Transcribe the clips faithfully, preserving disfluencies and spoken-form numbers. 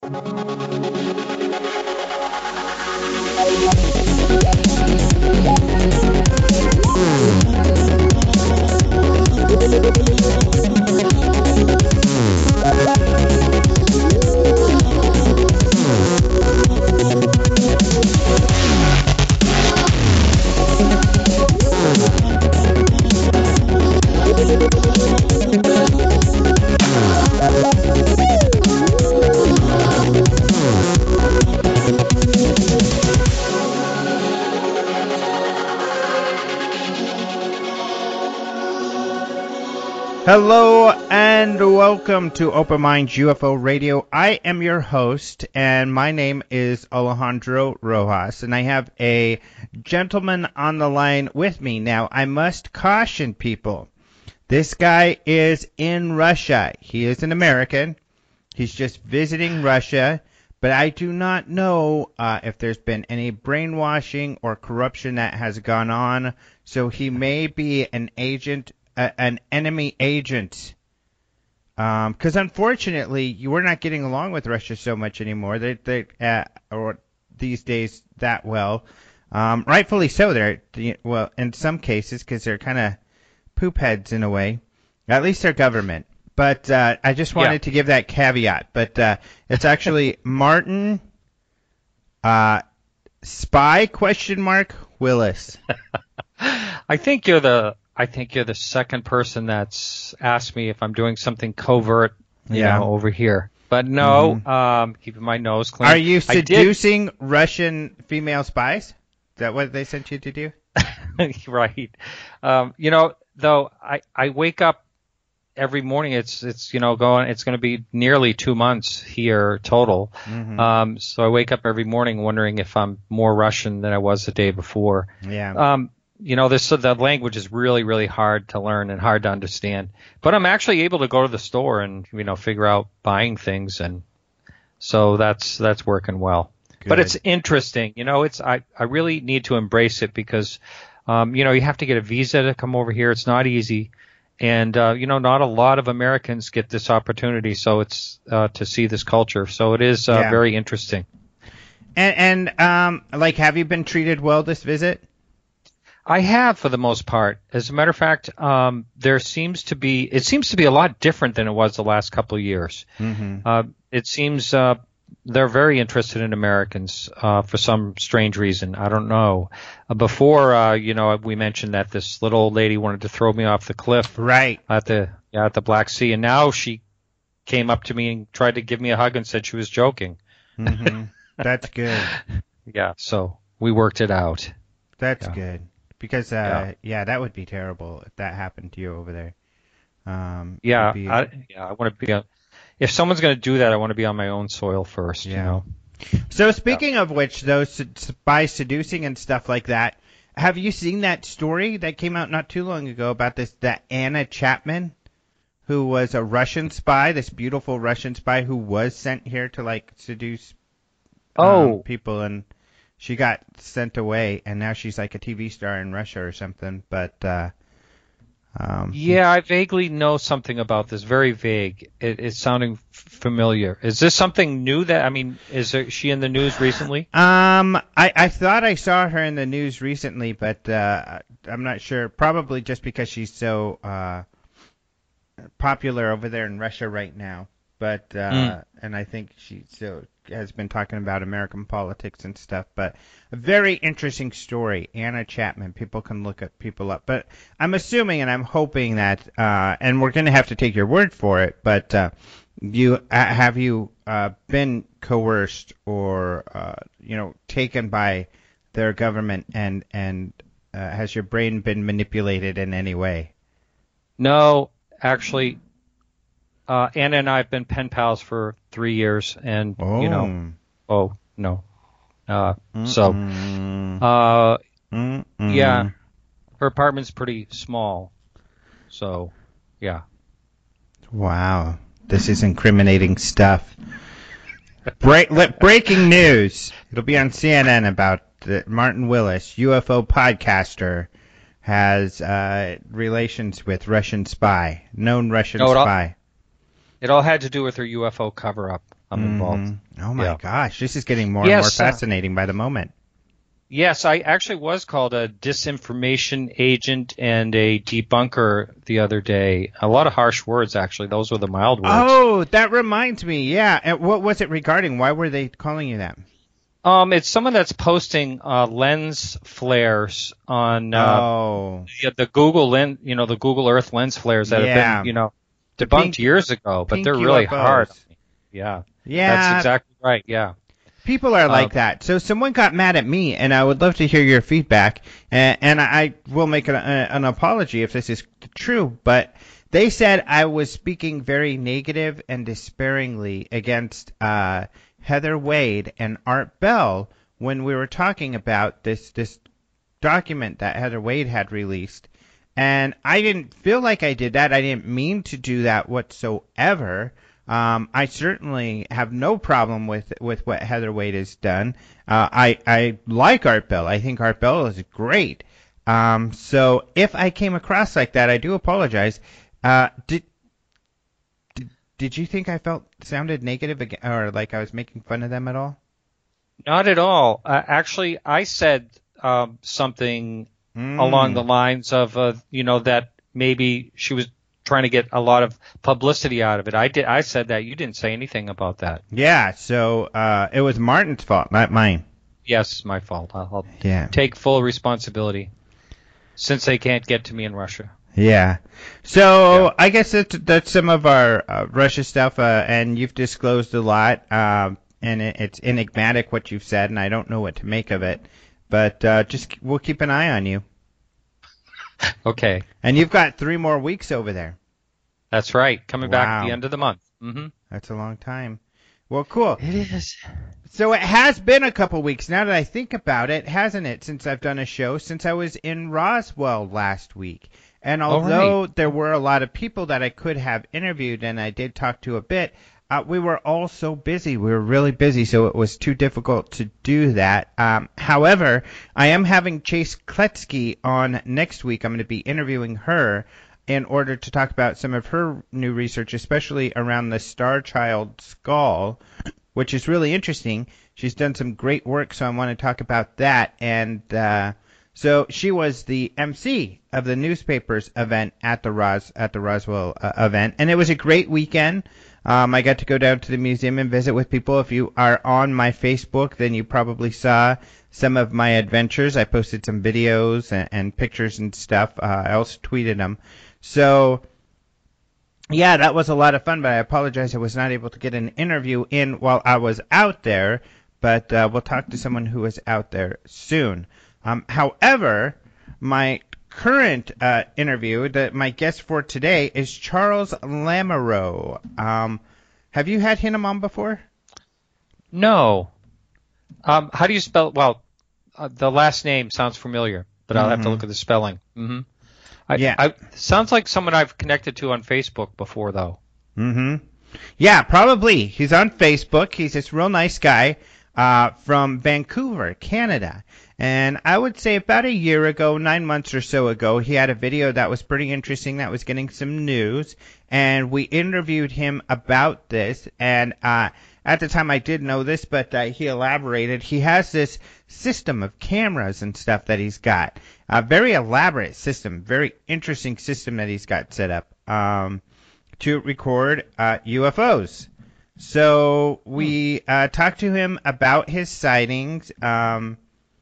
Hello and welcome to Open Minds U F O Radio. I am your host, and my name is Alejandro Rojas, and I have a gentleman on the line with me. Now, I must caution people, this guy is in Russia. He is an American. He's just visiting Russia, but I do not know uh, if there's been any brainwashing or corruption that has gone on, so he may be an agent Uh, an enemy agent, because um, unfortunately, you were not getting along with Russia so much anymore. They, they, uh, or these days, that well. Um, rightfully so. They're well in some cases because they're kind of poop heads in a way. At least their government. But uh, I just wanted yeah. to give that caveat. But uh, it's actually Martin uh, Spy question mark Willis. I think you're the. I think you're the second person that's asked me if I'm doing something covert, you yeah. know, over here. But no, mm-hmm. um, keeping my nose clean. Are you seducing Russian female spies? Is that what they sent you to do? Right. Um, you know, though, I, I wake up every morning. It's it's you know going. It's going to be nearly two months here total. Mm-hmm. Um, so I wake up every morning wondering if I'm more Russian than I was the day before. Yeah. Um, You know, this the language is really, really hard to learn and hard to understand. But I'm actually able to go to the store and, you know, figure out buying things, and so that's that's working well. Good. But it's interesting. You know, it's I, I really need to embrace it because, um, you know, you have to get a visa to come over here. It's not easy. And, uh, you know, not a lot of Americans get this opportunity. So it's uh, to see this culture. So it is uh, yeah. very interesting. And, and um, like, have you been treated well this visit? I have, for the most part. As a matter of fact, um, there seems to be it seems to be a lot different than it was the last couple of years. Mm-hmm. Uh, it seems uh, they're very interested in Americans uh, for some strange reason. I don't know. Uh, before, uh, you know, we mentioned that this little old lady wanted to throw me off the cliff, right at the yeah, at the Black Sea, and now she came up to me and tried to give me a hug and said she was joking. Mm-hmm. That's good. Yeah, so we worked it out. That's yeah. good. Because, uh, yeah. yeah, that would be terrible if that happened to you over there. Um, yeah, be... I, yeah, I want to be on, if someone's going to do that, I want to be on my own soil first, yeah. you know. So speaking yeah. of which, those by seducing and stuff like that, have you seen that story that came out not too long ago about this, that Anna Chapman, who was a Russian spy, this beautiful Russian spy who was sent here to, like, seduce um, oh. people, and she got sent away, and now she's like a T V star in Russia or something. But uh, um, yeah, I vaguely know something about this. Very vague. It, it's sounding f- familiar. Is this something new? That I mean, is there, she in the news recently? Um, I, I thought I saw her in the news recently, but uh, I'm not sure. Probably just because she's so uh, popular over there in Russia right now. But uh, mm. and I think she so has been talking about American politics and stuff. But a very interesting story, Anna Chapman. People can look at people up. But I'm assuming and I'm hoping that, uh, and we're going to have to take your word for it. But uh, you uh, have you uh, been coerced or uh, you know taken by their government, and and uh, has your brain been manipulated in any way? No, actually. Uh, Anna and I have been pen pals for three years, and oh. you know, oh no, uh, so, uh, Mm-mm. yeah, her apartment's pretty small, so, yeah. Wow, this is incriminating stuff. Break, breaking news! It'll be on C N N about uh, Martin Willis, U F O podcaster, has uh, relations with Russian spy, known Russian no, spy. It all had to do with her U F O cover-up. I'm mm-hmm. involved. Oh my yeah. gosh, this is getting more yes, and more fascinating uh, by the moment. Yes, I actually was called a disinformation agent and a debunker the other day. A lot of harsh words, actually. Those were the mild words. Oh, that reminds me. Yeah. And what was it regarding? Why were they calling you that? Um, it's someone that's posting uh, lens flares on uh, oh. the, the Google lens, you know, the Google Earth lens flares that yeah. have been, you know, debunked pink, years ago, but they're really U F Os. hard. Yeah. Yeah. That's exactly right. Yeah. People are like um, that. So someone got mad at me, and I would love to hear your feedback. And, and I will make an, an apology if this is true, but they said I was speaking very negative and despairingly against uh, Heather Wade and Art Bell when we were talking about this this document that Heather Wade had released. And I didn't feel like I did that. I didn't mean to do that whatsoever. Um, I certainly have no problem with with what Heather Wade has done. Uh, I I like Art Bell. I think Art Bell is great. Um, so if I came across like that, I do apologize. Uh, did did did you think I felt sounded negative again, or like I was making fun of them at all? Not at all. Uh, actually, I said um, something mm. along the lines of, uh, you know, that maybe she was trying to get a lot of publicity out of it. I did. I said that. You didn't say anything about that. Yeah. So uh, it was Martin's fault, not mine. Yes, my fault. I'll, I'll yeah. take full responsibility since they can't get to me in Russia. Yeah. So yeah. I guess that's, that's some of our uh, Russia stuff, uh, and you've disclosed a lot, uh, and it, it's enigmatic what you've said, and I don't know what to make of it. But uh, just we'll keep an eye on you. Okay. And you've got three more weeks over there. That's right. Coming wow. back at the end of the month. Mm-hmm. That's a long time. Well, cool. It is. So it has been a couple weeks now that I think about it, hasn't it, since I've done a show, since I was in Roswell last week. And although right. there were a lot of people that I could have interviewed and I did talk to a bit, uh, we were all so busy. We were really busy, so it was too difficult to do that. Um, however, I am having Chase Kletsky on next week. I'm going to be interviewing her in order to talk about some of her new research, especially around the Star Child skull, which is really interesting. She's done some great work, so I want to talk about that. And uh, so she was the M C of the newspaper's event at the Ros at the Roswell uh, event, and it was a great weekend. Um, I got to go down to the museum and visit with people. If you are on my Facebook, then you probably saw some of my adventures. I posted some videos and, and pictures and stuff. Uh, I also tweeted them. So, yeah, that was a lot of fun, but I apologize I was not able to get an interview in while I was out there, but uh, we'll talk to someone who is out there soon. Um, however, my current uh, interview, that my guest for today is Charles Lamoureux. Um, have you had him on before? No. Um, how do you spell? Well, uh, the last name sounds familiar, but I'll mm-hmm. have to look at the spelling. Mm-hmm. I, yeah. I, sounds like someone I've connected to on Facebook before, though. Mm-hmm. Yeah, probably. He's on Facebook. He's this real nice guy uh, from Vancouver, Canada. And I would say about a year ago, nine months or so ago, he had a video that was pretty interesting that was getting some news. And we interviewed him about this. And uh, at the time I did know this, but uh, he elaborated. He has this system of cameras and stuff that he's got. A very elaborate system, very interesting system that he's got set up um, to record uh, U F Os. So we uh, talked to him about his sightings. Um,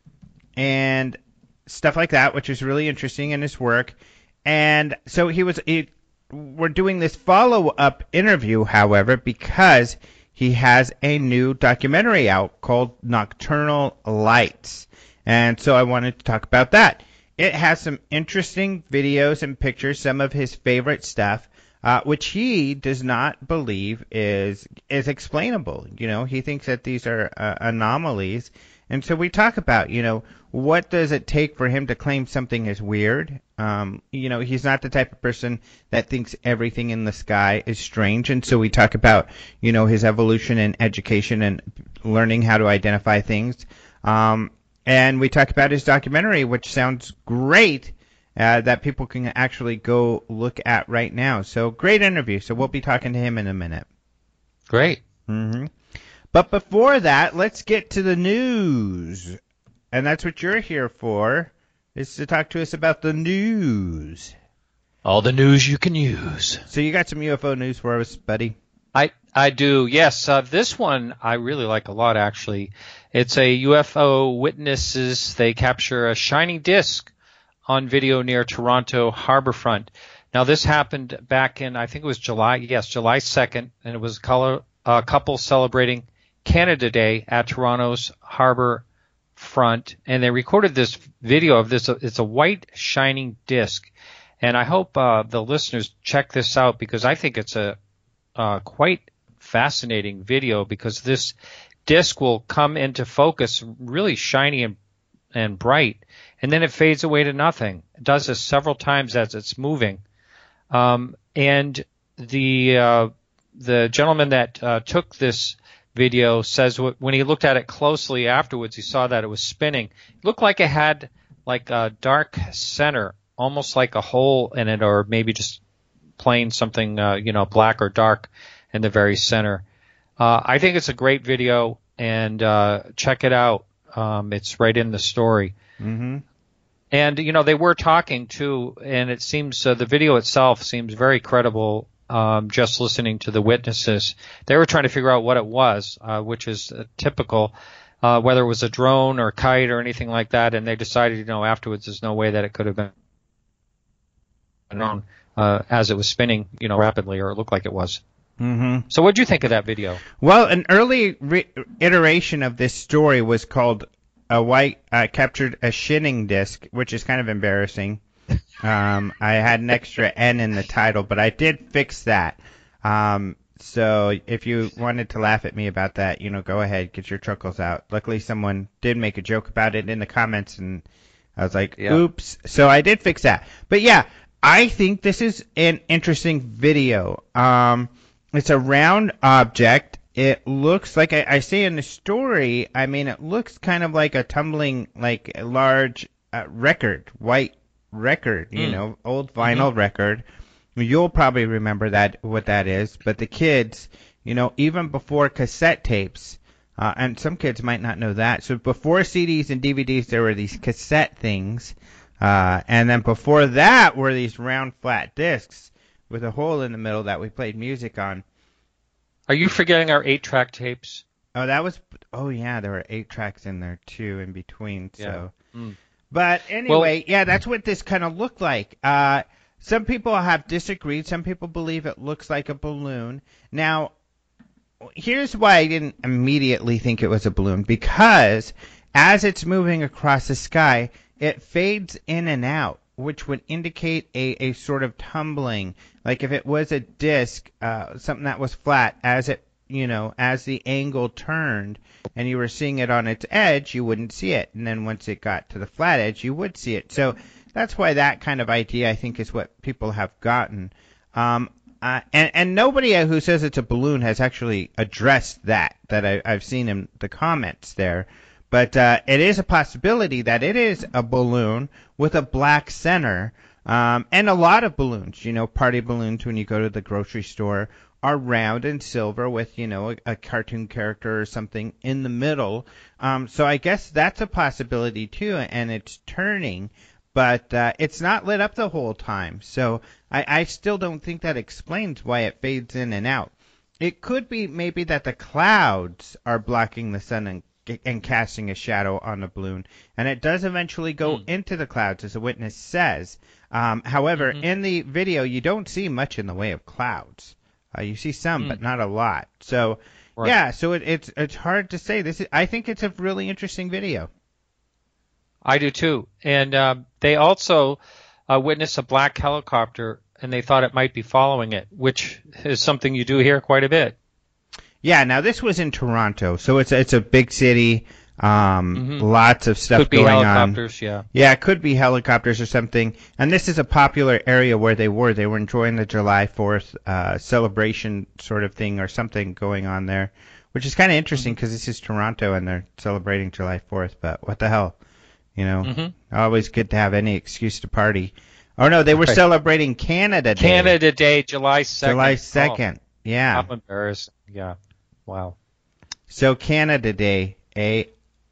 and stuff like that, which is really interesting in his work. And so he was, he, we're doing this follow-up interview, however, because he has a new documentary out called Nocturnal Lights. And so I wanted to talk about that. It has some interesting videos and pictures, some of his favorite stuff, uh, which he does not believe is is explainable. You know, he thinks that these are uh, anomalies. And so we talk about, you know, what does it take for him to claim something is weird? Um, you know, he's not the type of person that thinks everything in the sky is strange. And so we talk about, you know, his evolution and education and learning how to identify things. Um, and we talk about his documentary, which sounds great, uh, that people can actually go look at right now. So great interview. So we'll be talking to him in a minute. Great. Mm-hmm. But before that, let's get to the news. And that's what you're here for, is to talk to us about the news. All the news you can use. So you got some U F O news for us, buddy? I, I do, yes. Uh, this one I really like a lot, actually. It's a U F O witnesses. They capture a shining disc on video near Toronto Harbourfront. Now, this happened back in, I think it was July, yes, July second, and it was a color, uh, couple celebrating Canada Day at Toronto's Harbourfront, and they recorded this video of this. It's a white shining disc, and I hope uh, the listeners check this out because I think it's a uh, quite fascinating video because this disc will come into focus really shiny and, and bright, and then it fades away to nothing. It does this several times as it's moving. Um, and the uh, the gentleman that uh, took this video says w- when he looked at it closely afterwards, he saw that it was spinning. It looked like it had like a dark center, almost like a hole in it, or maybe just plain something, uh, you know, black or dark in the very center. Uh, I think it's a great video, and uh, check it out. Um, it's right in the story. Mm-hmm. And, you know, they were talking, too, and it seems uh, the video itself seems very credible um, just listening to the witnesses. They were trying to figure out what it was, uh, which is uh, typical, uh, whether it was a drone or a kite or anything like that, and they decided, you know, afterwards there's no way that it could have been known uh, as it was spinning, you know, rapidly, or it looked like it was. Mm-hmm. So what did you think of that video? Well, an early re- iteration of this story was called A White uh, Captured a Shinning Disc, which is kind of embarrassing. Um, I had an extra N in the title, but I did fix that. Um, so if you wanted to laugh at me about that, you know, go ahead, get your chuckles out. Luckily, someone did make a joke about it in the comments, and I was like, Yeah. oops. So I did fix that. But yeah, I think this is an interesting video. Um, it's a round object. It looks like I, I say in the story. I mean, it looks kind of like a tumbling, like a large uh, record, white record. You Mm. know, old vinyl mm-hmm. record. You'll probably remember that what that is. But the kids, you know, even before cassette tapes, uh, and some kids might not know that. So before C Ds and D V Ds, there were these cassette things, uh, and then before that were these round flat discs with a hole in the middle that we played music on. Are you forgetting our eight-track tapes? Oh, that was. Oh, yeah, there were eight tracks in there too, in between. So, yeah. mm. But anyway, well, yeah, that's what this kind of looked like. Uh, some people have disagreed. Some people believe it looks like a balloon. Now, here's why I didn't immediately think it was a balloon, because as it's moving across the sky, it fades in and out, which would indicate a, a sort of tumbling. Like if it was a disc, uh, something that was flat, as it, you know, as the angle turned and you were seeing it on its edge, you wouldn't see it. And then once it got to the flat edge, you would see it. So that's why that kind of idea, I think, is what people have gotten. Um, uh, and, and nobody who says it's a balloon has actually addressed that, that I, I've seen in the comments there. But uh, it is a possibility that it is a balloon with a black center. Um, and a lot of balloons, you know, party balloons when you go to the grocery store are round and silver with, you know, a, a cartoon character or something in the middle. Um, so I guess that's a possibility too, and it's turning, but uh, it's not lit up the whole time. So I, I still don't think that explains why it fades in and out. It could be maybe that the clouds are blocking the sun and and casting a shadow on the balloon, and it does eventually go mm. into the clouds, as the witness says. Um, however, mm-hmm. in the video, you don't see much in the way of clouds. Uh, you see some, mm. but not a lot. So, right. yeah, so it, it's it's hard to say. This is, I think it's a really interesting video. I do too, and uh, they also uh, witnessed a black helicopter, and they thought it might be following it, which is something you do hear quite a bit. Yeah, now this was in Toronto, so it's it's a big city. Um, mm-hmm. Lots of stuff could be going helicopters, on. Yeah, yeah, it could be helicopters or something. And this is a popular area where they were. They were enjoying the July fourth uh, celebration sort of thing or something going on there, which is kind of interesting because mm-hmm. this is Toronto and they're celebrating July fourth. But what the hell, you know? Mm-hmm. Always good to have any excuse to party. Oh no, they were right. celebrating Canada Day. Canada Day, July second. July second. Oh, yeah. I'm embarrassed. Yeah. Wow. So Canada Day, eh?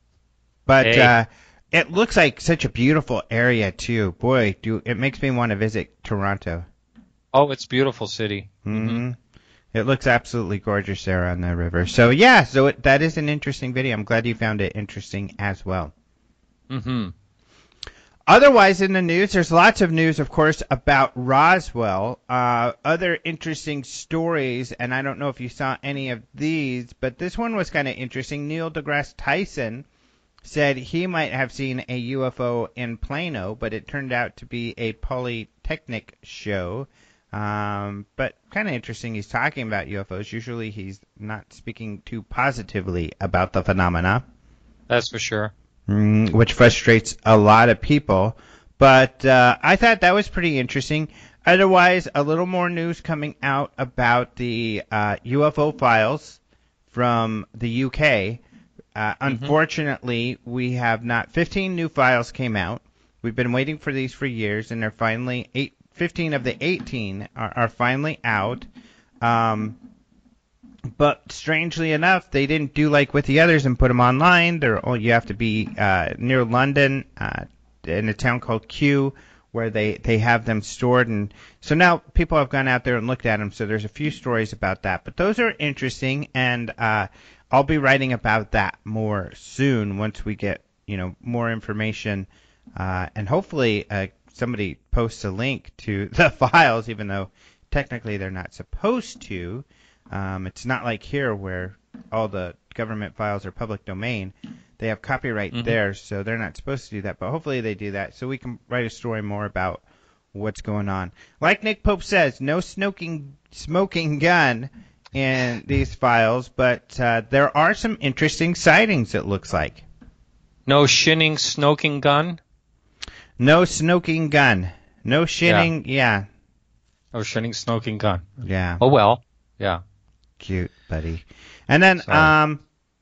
But Hey. uh, it looks like such a beautiful area too. Boy, do it makes me want to visit Toronto. Oh, it's a beautiful city. Mm-hmm. hmm It looks absolutely gorgeous there on the river. So yeah, so it, that is an interesting video. I'm glad you found it interesting as well. Mm-hmm. Otherwise, in the news, there's lots of news, of course, about Roswell. Uh, other interesting stories, and I don't know if you saw any of these, but this one was kind of interesting. Neil deGrasse Tyson said he might have seen a U F O in Plano, but it turned out to be a Polytechnic show. Um, but kind of interesting. He's talking about U F Os. Usually, he's not speaking too positively about the phenomena. That's for sure. Mm, which frustrates a lot of people. But uh, I thought that was pretty interesting. Otherwise, a little more news coming out about the uh, U F O files from the U K. Uh, mm-hmm. Unfortunately, we have not. fifteen new files came out. We've been waiting for these for years, and they're finally eight. fifteen of the eighteen are, are finally out. Um, But strangely enough, they didn't do like with the others and put them online. They're oh, you have to be uh, near London uh, in a town called Kew, where they, they have them stored. And so now people have gone out there and looked at them. So there's a few stories about that. But those are interesting, and uh, I'll be writing about that more soon once we get you know more information, uh, and hopefully uh, somebody posts a link to the files, even though technically they're not supposed to. Um, it's not like here where all the government files are public domain. They have copyright mm-hmm. there, so they're not supposed to do that. But hopefully they do that so we can write a story more about what's going on. Like Nick Pope says, no smoking, smoking gun in these files, but uh, there are some interesting sightings, it looks like. No shinning, snoking gun? No smoking gun. No shinning, yeah. yeah. No shinning, smoking gun. Yeah. Oh, well, yeah. Cute, buddy. And then, Sorry. um,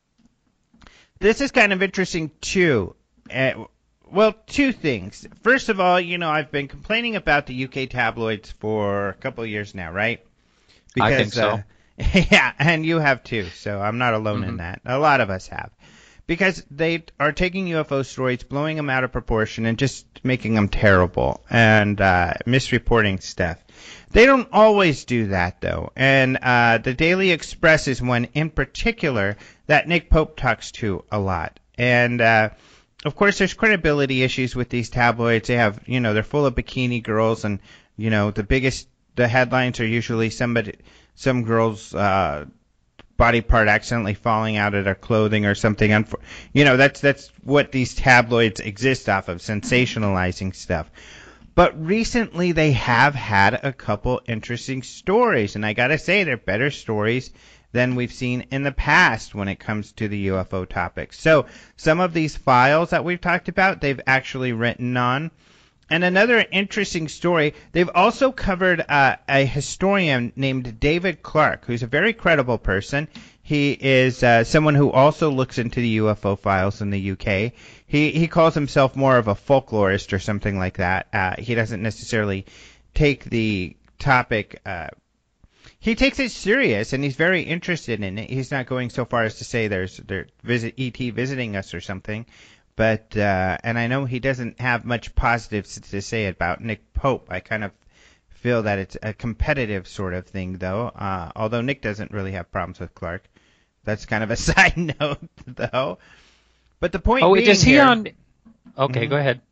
this is kind of interesting too. Uh, well, two things. First of all, you know, I've been complaining about the U K tabloids for a couple of years now, right? Because, I think so. Uh, yeah, and you have too. So I'm not alone mm-hmm. in that. A lot of us have. Because they are taking U F O stories, blowing them out of proportion, and just making them terrible and uh, misreporting stuff. They don't always do that, though. And uh, the Daily Express is one in particular that Nick Pope talks to a lot. And, uh, of course, there's credibility issues with these tabloids. They have, you know, they're full of bikini girls, and, you know, the biggest, the headlines are usually somebody, some girl's uh, body part accidentally falling out of their clothing or something. You know, that's that's what these tabloids exist off of, sensationalizing stuff. But recently they have had a couple interesting stories, and I gotta say they're better stories than we've seen in the past when it comes to the U F O topic. So some of these files that we've talked about, they've actually written on. And another interesting story, they've also covered uh, a historian named David Clark, who's a very credible person. He is uh, someone who also looks into the U F O files in the U K. He he calls himself more of a folklorist or something like that. Uh, he doesn't necessarily take the topic. Uh, he takes it serious, and he's very interested in it. He's not going so far as to say there's there visit E T visiting us or something. But uh, and I know he doesn't have much positives to say about Nick Pope. I kind of feel that it's a competitive sort of thing, though. Uh, although Nick doesn't really have problems with Clark. That's kind of a side note, though. But the point oh, being is he here, on? Okay, mm-hmm. go ahead.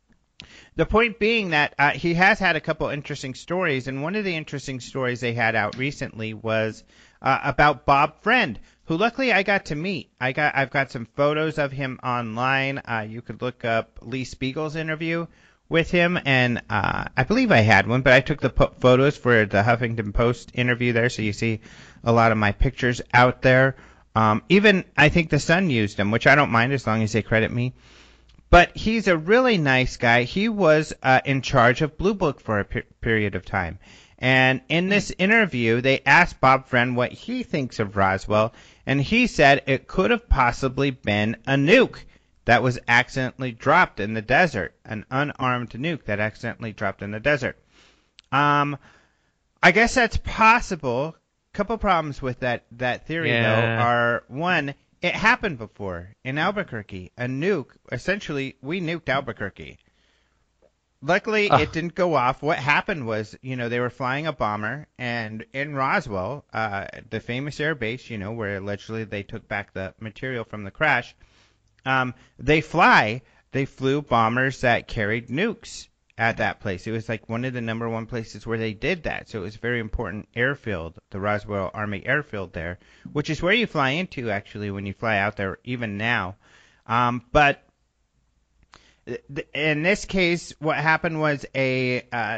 The point being that uh, he has had a couple interesting stories, and one of the interesting stories they had out recently was uh, about Bob Friend, who luckily I got to meet. I got I've got some photos of him online. Uh, you could look up Lee Spiegel's interview with him, and uh, I believe I had one, but I took the po- photos for the Huffington Post interview there, so you see a lot of my pictures out there. Um, even I think the Sun used them, which I don't mind as long as they credit me. But he's a really nice guy. He was uh, in charge of Blue Book for a per- period of time. And in this interview, they asked Bob Friend what he thinks of Roswell, and he said it could have possibly been a nuke that was accidentally dropped in the desert, an unarmed nuke that accidentally dropped in the desert. Um, I guess that's possible, couple problems with that that theory Yeah. though are one, it happened before in Albuquerque. A nuke, essentially, we nuked Albuquerque. Luckily, Ah. it didn't go off. What happened was, you know, they were flying a bomber, and in Roswell, uh, the famous air base, you know, where allegedly they took back the material from the crash, um, they fly, they flew bombers that carried nukes at that place. It was like one of the number one places where they did that. So it was a very important airfield, the Roswell Army Airfield there, which is where you fly into, actually, when you fly out there, even now. Um, but in this case, what happened was a uh,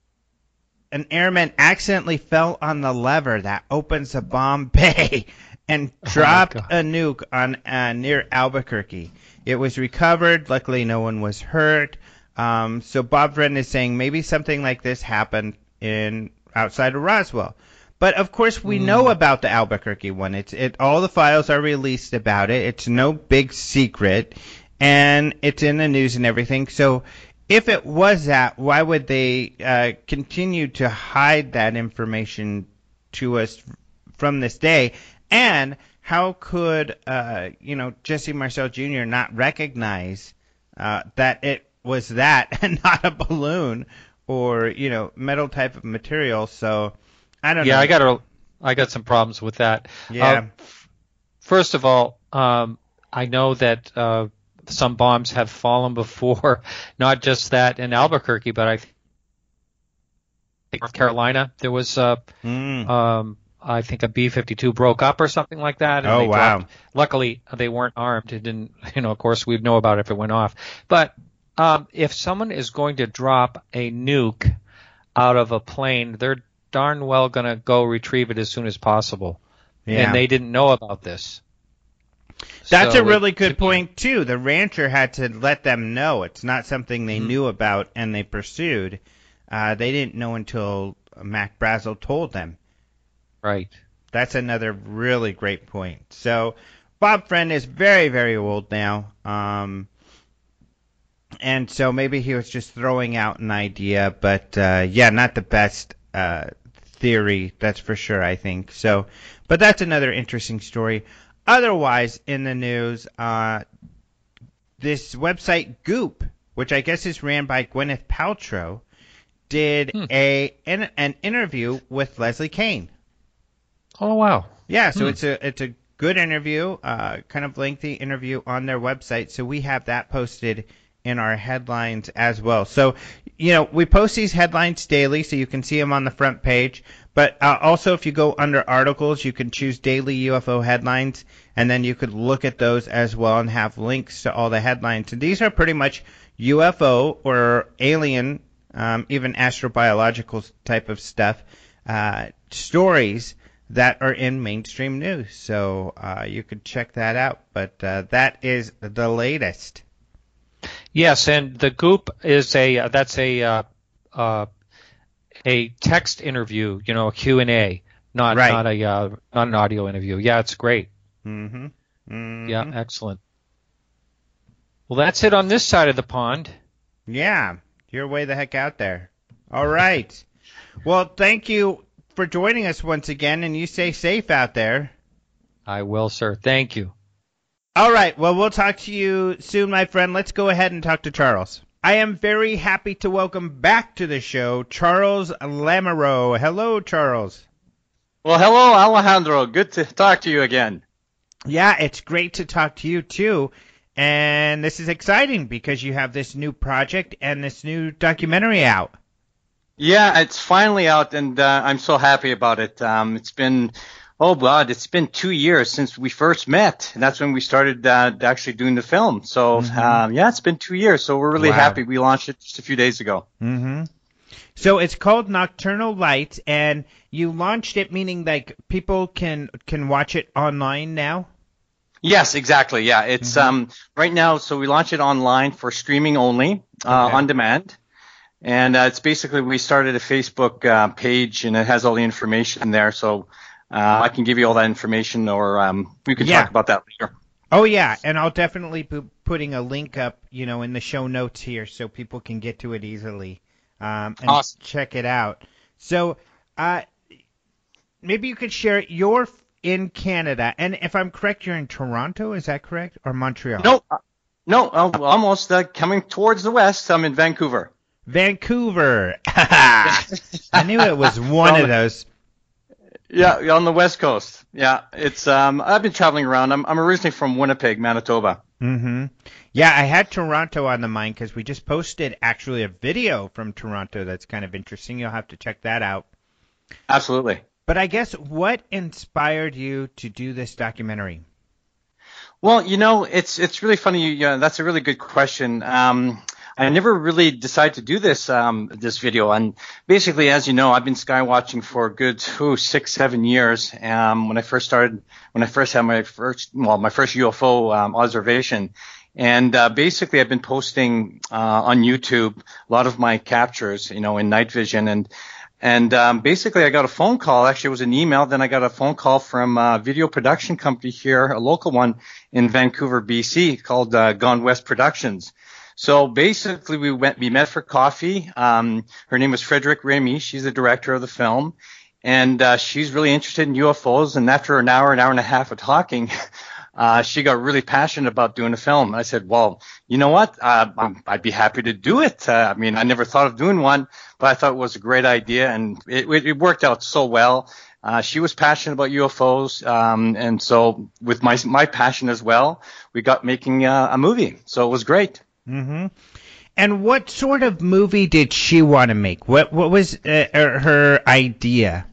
an airman accidentally fell on the lever that opens a bomb bay and dropped God. a nuke on uh, near Albuquerque. It was recovered. Luckily, no one was hurt. Um, so Bob Vren is saying maybe something like this happened in outside of Roswell. But of course, we Mm. know about the Albuquerque one. It's it. All the files are released about it. It's no big secret. And it's in the news and everything. So if it was that, why would they uh, continue to hide that information to us from this day? And how could, uh, you know, Jesse Marcel Junior not recognize uh, that it was that and not a balloon or, you know, metal type of material? So I don't Yeah, know. I got a, I got some problems with that. Yeah. Uh, f- first of all, um, I know that uh, some bombs have fallen before, not just that in Albuquerque, but I think North Carolina there was, uh, Mm. um, I think a B fifty-two broke up or something like that. And Oh, they wow. dropped, luckily, they weren't armed. It didn't, you know, of course, we'd know about it if it went off. But um, if someone is going to drop a nuke out of a plane, they're darn well going to go retrieve it as soon as possible. Yeah. And they didn't know about this. That's So a really it- good to me- point, too. The rancher had to let them know. It's not something they Mhm. knew about and they pursued. Uh, they didn't know until Mac Brazel told them. Right. That's another really great point. So Bob Friend is very, very old now. Um, and so maybe he was just throwing out an idea. But, uh, yeah, not the best uh, theory, that's for sure, I think. So, but that's another interesting story. Otherwise, in the news, uh, this website Goop, which I guess is ran by Gwyneth Paltrow, did Hmm. a an, an interview with Leslie Kean. Oh, wow. Yeah, so Hmm. it's a it's a good interview, uh, kind of lengthy interview on their website. So we have that posted in our headlines as well. So, you know, we post these headlines daily, so you can see them on the front page. But uh, also, if you go under articles, you can choose daily U F O headlines, and then you could look at those as well and have links to all the headlines. And these are pretty much U F O or alien, um, even astrobiological type of stuff, uh, stories that are in mainstream news. So uh, you could check that out. But uh, that is the latest. Yes, and the Goop is a uh, that's a uh, uh, a text interview, you know, a Q and A, not Right. not a uh, not an audio interview. Yeah, it's great. Mm-hmm. Mm-hmm. Yeah, excellent. Well, that's it on this side of the pond. Yeah, you're way the heck out there. All right. Well, thank you for joining us once again, and you stay safe out there. I will, sir. Thank you. All right. Well, we'll talk to you soon, my friend. Let's go ahead and talk to Charles. I am very happy to welcome back to the show Charles Lamoureux. Hello, Charles. Well, hello, Alejandro. Good to talk to you again. Yeah, it's great to talk to you, too. And this is exciting because you have this new project and this new documentary out. Yeah, it's finally out, and uh, I'm so happy about it. Um, it's been, oh God, it's been two years since we first met, and that's when we started uh, actually doing the film. So, Mhm. um, yeah, it's been two years, so we're really Wow. happy. We launched it just a few days ago. Mm-hmm. So it's called Nocturnal Light, and you launched it, meaning like people can can watch it online now? Yes, exactly. Yeah, it's Mhm. um right now. So we launched it online for streaming only, uh, Okay. on demand, and uh, it's basically we started a Facebook uh, page, and it has all the information there. So uh, I can give you all that information, or um, we can Yeah. talk about that later. Oh, yeah, and I'll definitely be putting a link up, you know, in the show notes here so people can get to it easily um, and Awesome. check it out. So, uh, maybe you could share your in Canada, and if I'm correct, you're in Toronto. Is that correct, or Montreal? No, uh, no, uh, almost uh, coming towards the west. I'm in Vancouver. Vancouver. I knew it was one of those. Yeah, on the west coast. Yeah, it's. Um, I've been traveling around. I'm, I'm originally from Winnipeg, Manitoba. Mm-hmm. Yeah, I had Toronto on the mind because we just posted actually a video from Toronto that's kind of interesting. You'll have to check that out. Absolutely. But I guess what inspired you to do this documentary? Well, you know, it's it's really funny. You know, that's a really good question. Um, I never really decided to do this um, this video, and basically, as you know, I've been skywatching for a good ooh, six, seven years. Um, when I first started, when I first had my first, well, my first U F O um, observation, and uh, basically, I've been posting uh, on YouTube a lot of my captures, you know, in night vision, and and um, basically, I got a phone call. Actually, it was an email. Then I got a phone call from a video production company here, a local one in Vancouver, B C, called uh, Gone West Productions. So basically, we went, we met for coffee. Um, her name was Frederick Remy. She's the director of the film, and uh, she's really interested in U F Os. And after an hour, an hour and a half of talking, uh, she got really passionate about doing a film. I said, well, you know what? Uh, I'm, I'd be happy to do it. Uh, I mean, I never thought of doing one, but I thought it was a great idea, and it, it worked out so well. Uh, she was passionate about U F Os, um, and so with my my passion as well, we got making uh, a movie. So it was great. Mm-hmm. And what sort of movie did she want to make? What what was uh, her idea?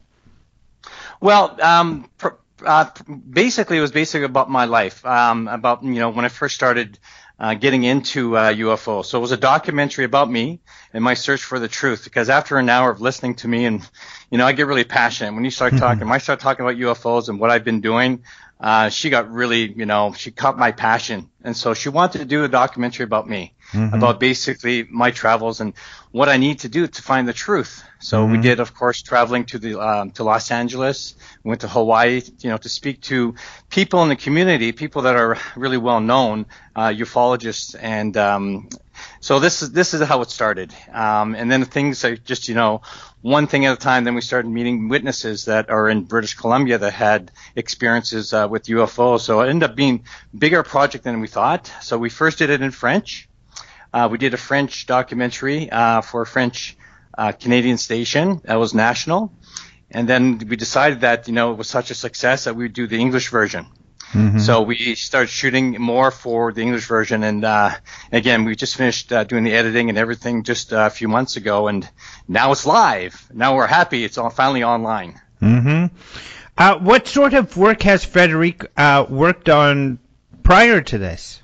Well, um, pr- uh, basically, it was basically about my life, um, about, you know, when I first started uh, getting into uh, U F O. So it was a documentary about me and my search for the truth, because after an hour of listening to me, and, you know, I get really passionate. When you start talking, when I start talking about U F Os and what I've been doing, uh, she got really, you know, she caught my passion. And so she wanted to do a documentary about me, mm-hmm. about basically my travels and what I need to do to find the truth. So mm-hmm. we did, of course, traveling to the um, to Los Angeles. We went to Hawaii, you know, to speak to people in the community, people that are really well known, uh, ufologists, and um, so this is this is how it started. Um, and then things are just, you know, one thing at a time. Then we started meeting witnesses that are in British Columbia that had experiences uh, with U F Os. So it ended up being a bigger project than we thought. So we first did it in French. Uh, we did a French documentary uh, for a French uh, Canadian station that was national. And then we decided that, you know, it was such a success that we would do the English version. Mm-hmm. So we started shooting more for the English version. And uh, again, we just finished uh, doing the editing and everything just uh, a few months ago. And now it's live. Now we're happy. It's all finally online. Mm-hmm. Uh, what sort of work has Frederique uh, worked on prior to this?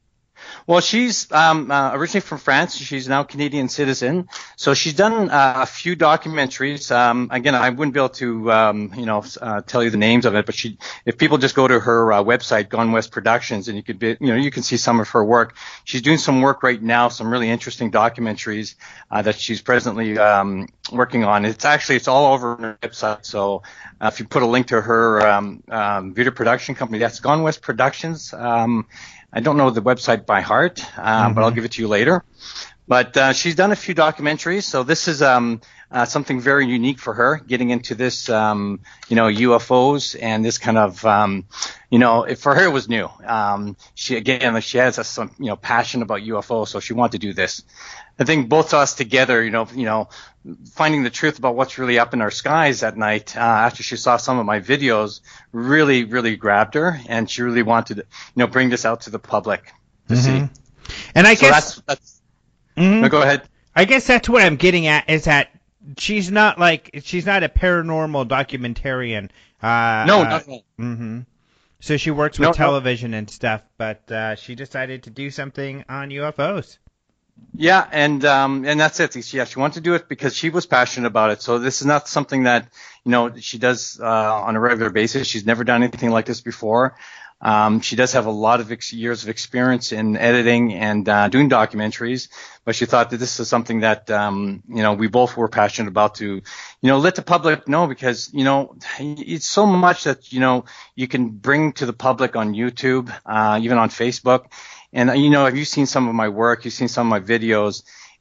Well, she's um, uh, originally from France. She's now a Canadian citizen. So she's done uh, a few documentaries. Um, again, I wouldn't be able to, um, you know, uh, tell you the names of it, but she, if people just go to her uh, website, Gone West Productions, and you could be, you know, you can see some of her work. She's doing some work right now, some really interesting documentaries uh, that she's presently um, working on. It's actually, it's all over her website. So uh, if you put a link to her um, um, video production company, that's Gone West Productions. Um, I don't know the website by heart, uh, mm-hmm. but I'll give it to you later. But uh, she's done a few documentaries, so this is um, uh, something very unique for her, getting into this, um, you know, U F Os and this kind of, um, you know, it, for her it was new. Um, she again, she has a, some, you know, passion about U F Os, so she wanted to do this. I think both of us together, you know, you know, finding the truth about what's really up in our skies at night, uh, after she saw some of my videos, really, really grabbed her, and she really wanted to, you know, bring this out to the public to mm-hmm. see. And I so guess that's, that's mm-hmm. no, go ahead. I guess that's what I'm getting at, is that she's not like she's not a paranormal documentarian. Uh, no, uh, not at all. Mm-hmm. So she works with no, television no. and stuff, but uh, she decided to do something on U F Os. Yeah, and um, and that's it. Yeah, she wanted to do it because she was passionate about it. So this is not something that, you know, she does uh, on a regular basis. She's never done anything like this before. Um, she does have a lot of ex- years of experience in editing and uh, doing documentaries, but she thought that this is something that, um, you know, we both were passionate about to, you know, let the public know, because, you know, it's so much that, you know, you can bring to the public on YouTube, uh, even on Facebook. And, you know, have you seen some of my work? You've seen some of my videos.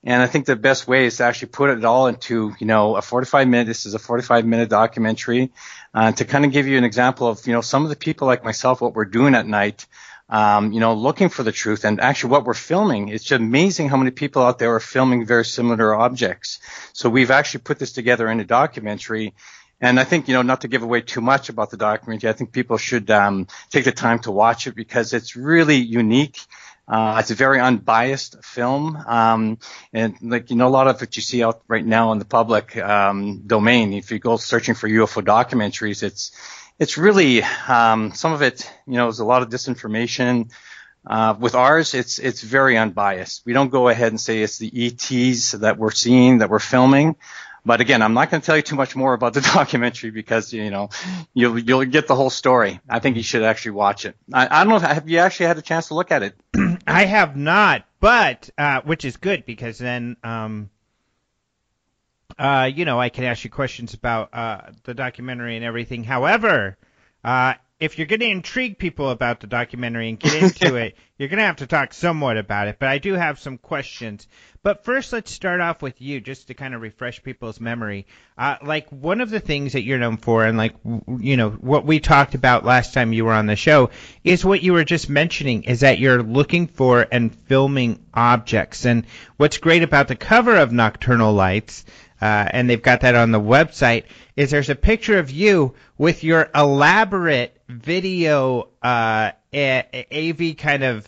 And I think the best way is to actually put it all into, you know, a forty-five minute, this is a forty-five minute documentary, uh, to kind of give you an example of, you know, some of the people like myself, what we're doing at night, um, you know, looking for the truth, and actually what we're filming. It's just amazing how many people out there are filming very similar objects. So we've actually put this together in a documentary. And I think, you know, not to give away too much about the documentary, I think people should um, take the time to watch it because it's really unique. Uh, it's a very unbiased film, um, and like, you know, a lot of what you see out right now in the public um, domain, if you go searching for U F O documentaries, it's it's really um, some of it, you know, is a lot of disinformation. Uh, with ours, it's it's very unbiased. We don't go ahead and say it's the E Ts that we're seeing, that we're filming. But again, I'm not going to tell you too much more about the documentary because, you know, you'll you'll get the whole story. I think you should actually watch it. I, I don't know, have you actually had a chance to look at it? I have not, but uh, which is good because then, um, uh, you know, I can ask you questions about uh, the documentary and everything. However, uh, if you're going to intrigue people about the documentary and get into it, you're going to have to talk somewhat about it. But I do have some questions. But first, let's start off with you, just to kind of refresh people's memory. Uh, like, one of the things that you're known for, and like, you know, what we talked about last time you were on the show, is what you were just mentioning, is that you're looking for and filming objects. And what's great about the cover of Nocturnal Lights, uh, and they've got that on the website, is there's a picture of you with your elaborate video uh, a- A V kind of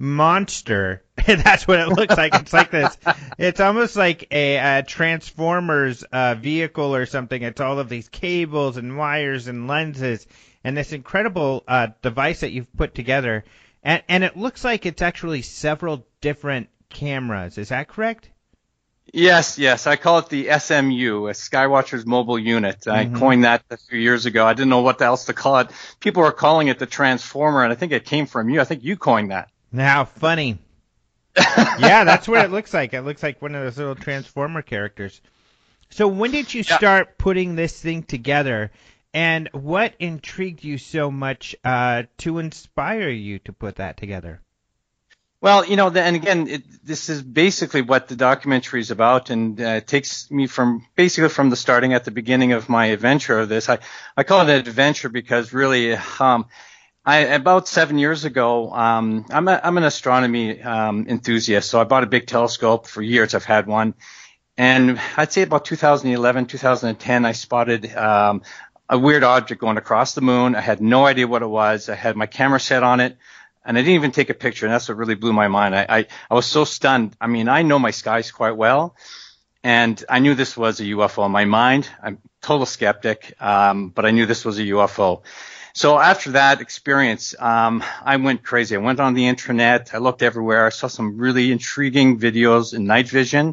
monster. That's what it looks like. It's like this. It's almost like a, a Transformers uh, vehicle or something. It's all of these cables and wires and lenses and this incredible uh, device that you've put together. And, and it looks like it's actually several different cameras. Is that correct? Yes, yes. I call it the S M U, a Skywatcher's Mobile Unit. Mm-hmm. I coined that a few years ago. I didn't know what else to call it. People are calling it the Transformer, and I think it came from you. I think you coined that. How funny. Yeah, that's what it looks like. It looks like one of those little Transformer characters. So when did you yeah. start putting this thing together, and what intrigued you so much uh, to inspire you to put that together? Well, you know, the, and again, it, this is basically what the documentary is about, and uh, it takes me from basically from the starting at the beginning of my adventure of this. I, I call it an adventure because really, um, I, about seven years ago, um, I'm, a, I'm an astronomy um, enthusiast, so I bought a big telescope. For years, I've had one. And I'd say about two thousand eleven, two thousand ten, I spotted um, a weird object going across the moon. I had no idea what it was. I had my camera set on it, and I didn't even take a picture, and that's what really blew my mind. I, I, I was so stunned. I mean, I know my skies quite well, and I knew this was a U F O. In my mind, I'm a total skeptic, um, but I knew this was a U F O. So after that experience, um, I went crazy. I went on the intranet. I looked everywhere. I saw some really intriguing videos in night vision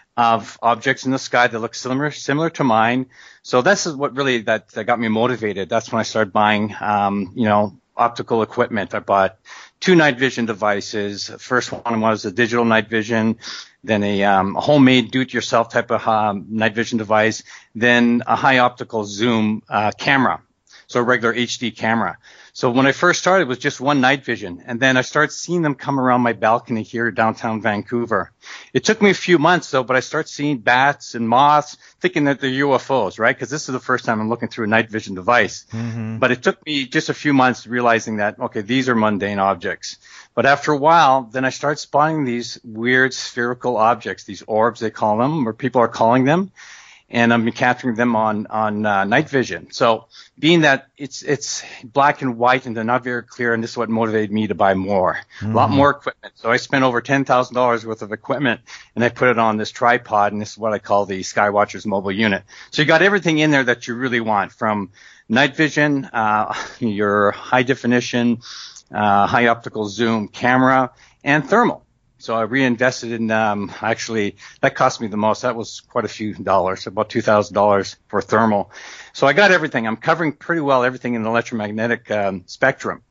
of objects in the sky that look similar similar to mine. So this is what really that, that got me motivated. That's when I started buying, um, you know, optical equipment. I bought two night vision devices. The first one was a digital night vision, then a, um, a homemade do-it-yourself type of um, night vision device, then a high optical zoom uh, camera. So a regular H D camera. So when I first started, it was just one night vision. And then I started seeing them come around my balcony here downtown Vancouver. It took me a few months, though, but I started seeing bats and moths, thinking that they're U F Os, right? Because this is the first time I'm looking through a night vision device. Mm-hmm. But it took me just a few months realizing that, okay, these are mundane objects. But after a while, then I started spotting these weird spherical objects, these orbs, they call them, or people are calling them. And I'm capturing them on on uh, night vision. So being that it's it's black and white and they're not very clear, and this is what motivated me to buy more, mm-hmm. a lot more equipment. So I spent over ten thousand dollars worth of equipment, and I put it on this tripod, and this is what I call the Skywatcher's Mobile Unit. So you got everything in there that you really want, from night vision, uh, your high definition, uh, high optical zoom camera, and thermal. So I reinvested in, um, actually, that cost me the most. That was quite a few dollars, about two thousand dollars for thermal. So I got everything. I'm covering pretty well everything in the electromagnetic um, spectrum.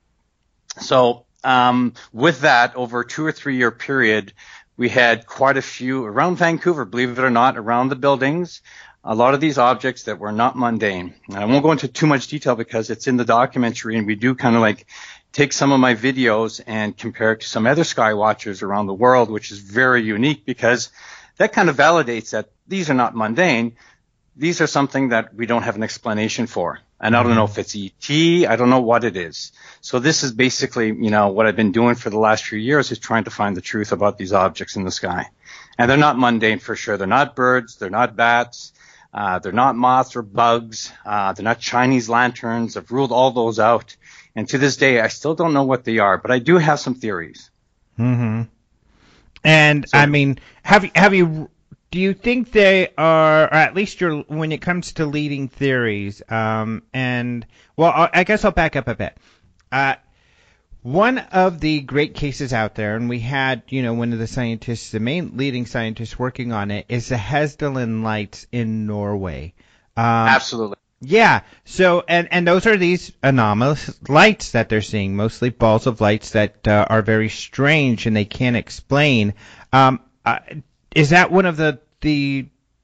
So um, with that, over a two or three year period, we had quite a few around Vancouver, believe it or not, around the buildings, a lot of these objects that were not mundane. And I won't go into too much detail because it's in the documentary, and we do kind of like take some of my videos and compare it to some other sky watchers around the world, which is very unique because that kind of validates that these are not mundane. These are something that we don't have an explanation for. And I don't know if it's E T, I don't know what it is. So this is basically, you know, what I've been doing for the last few years is trying to find the truth about these objects in the sky. And they're not mundane for sure. They're not birds, they're not bats, uh, they're not moths or bugs, uh, they're not Chinese lanterns. I've ruled all those out. And to this day, I still don't know what they are, but I do have some theories. Mm-hmm. And so, I mean, have you, have you, do you think they are, or at least you're, when it comes to leading theories, um, and, well, I guess I'll back up a bit. Uh, one of the great cases out there, and we had, you know, one of the scientists, the main leading scientist working on it, is the Hessdalen lights in Norway. Um, Absolutely. Yeah. So, and, and those are these anomalous lights that they're seeing, mostly balls of lights that uh, are very strange and they can't explain. Um, uh, is that one of the, the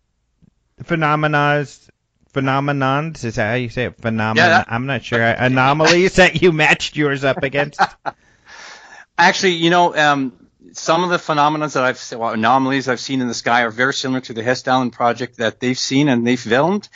phenomenas, phenomenons? Is that how you say it? Phenomena? Yeah, that, I'm not sure. Anomalies that you matched yours up against? Actually, you know, um, some of the phenomena that I've, well, anomalies I've seen in the sky are very similar to the Hessdalen project that they've seen and they've filmed.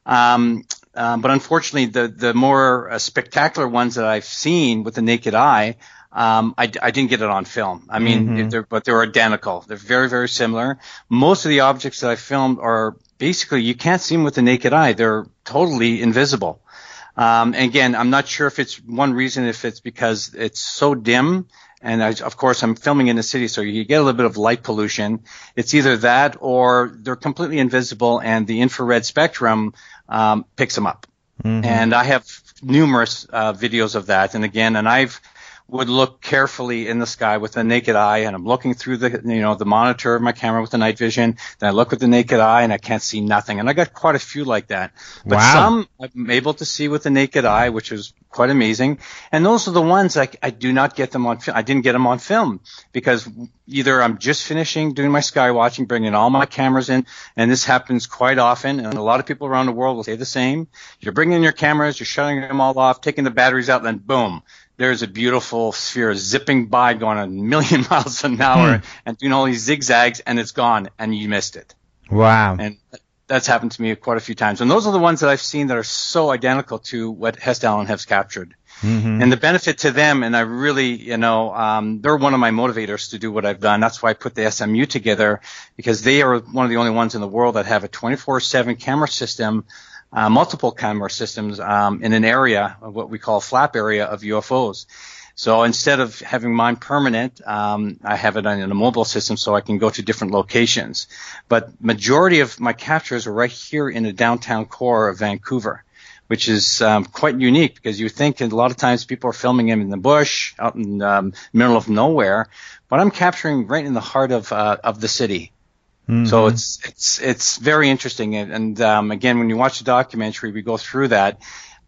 Um, um, but unfortunately, the, the more uh, spectacular ones that I've seen with the naked eye, um, I, I didn't get it on film. I mean, mm-hmm. they're, but they're identical. They're very, very similar. Most of the objects that I filmed are basically, you can't see them with the naked eye. They're totally invisible. Um, and again, I'm not sure if it's one reason, if it's because it's so dim. And I, of course, I'm filming in the city, so you get a little bit of light pollution. It's either that or they're completely invisible and the infrared spectrum um, picks them up. Mm-hmm. And I have numerous uh, videos of that. And again, and I've would look carefully in the sky with the naked eye, and I'm looking through the, you know, the monitor of my camera with the night vision. Then I look with the naked eye, and I can't see nothing. And I got quite a few like that. But wow. Some I'm able to see with the naked eye, which is quite amazing. And those are the ones I, I do not get them on film. I didn't get them on film because either I'm just finishing doing my sky watching, bringing all my cameras in, and this happens quite often. And a lot of people around the world will say the same. You're bringing in your cameras, you're shutting them all off, taking the batteries out, and then boom. There's a beautiful sphere zipping by going a million miles an hour hmm. and doing all these zigzags, and it's gone, and you missed it. Wow. And that's happened to me quite a few times. And those are the ones that I've seen that are so identical to what Hessdalen has captured. Mm-hmm. And the benefit to them, and I really, you know, um, they're one of my motivators to do what I've done. That's why I put the S M U together, because they are one of the only ones in the world that have a twenty-four seven camera system, Uh, multiple camera systems um, in an area of what we call a flap area of U F Os. So instead of having mine permanent, um, I have it in a mobile system so I can go to different locations. But majority of my captures are right here in the downtown core of Vancouver, which is um, quite unique because you think a lot of times people are filming them in the bush, out in the um, middle of nowhere, but I'm capturing right in the heart of uh, of the city. Mm-hmm. So it's it's it's very interesting, and, and um, again, when you watch the documentary, we go through that.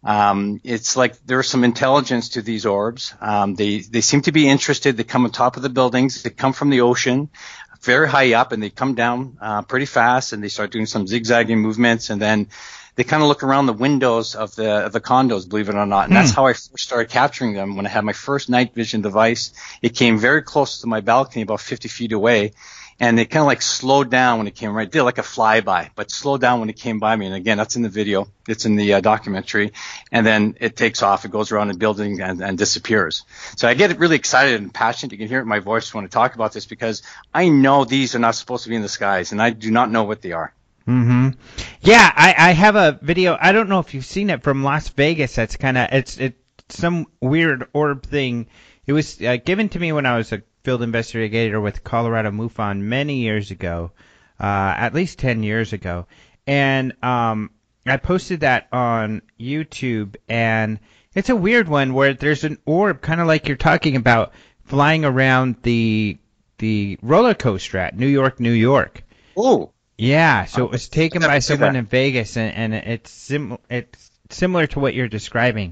Um, it's like there's some intelligence to these orbs. Um, they they seem to be interested. They come on top of the buildings. They come from the ocean, very high up, and they come down uh, pretty fast, and they start doing some zigzagging movements, and then they kind of look around the windows of the of the condos, believe it or not. And mm. that's how I first started capturing them. When I had my first night vision device, it came very close to my balcony, about fifty feet away. And they kind of like slowed down when it came right. Did like a flyby, but slowed down when it came by me. And again, that's in the video. It's in the uh, documentary. And then it takes off. It goes around the building and, and disappears. So I get really excited and passionate. You can hear it in my voice when I talk about this because I know these are not supposed to be in the skies, and I do not know what they are. Mm-hmm. Yeah, I, I have a video. I don't know if you've seen it from Las Vegas. That's kind of it's it's some weird orb thing. It was uh, given to me when I was a field investigator with Colorado MUFON many years ago, uh, at least ten years ago. And um, I posted that on YouTube, and it's a weird one where there's an orb, kind of like you're talking about, flying around the the roller coaster at New York, New York. Oh. Yeah, so it was taken by someone in Vegas, and, and it's sim- it's similar to what you're describing.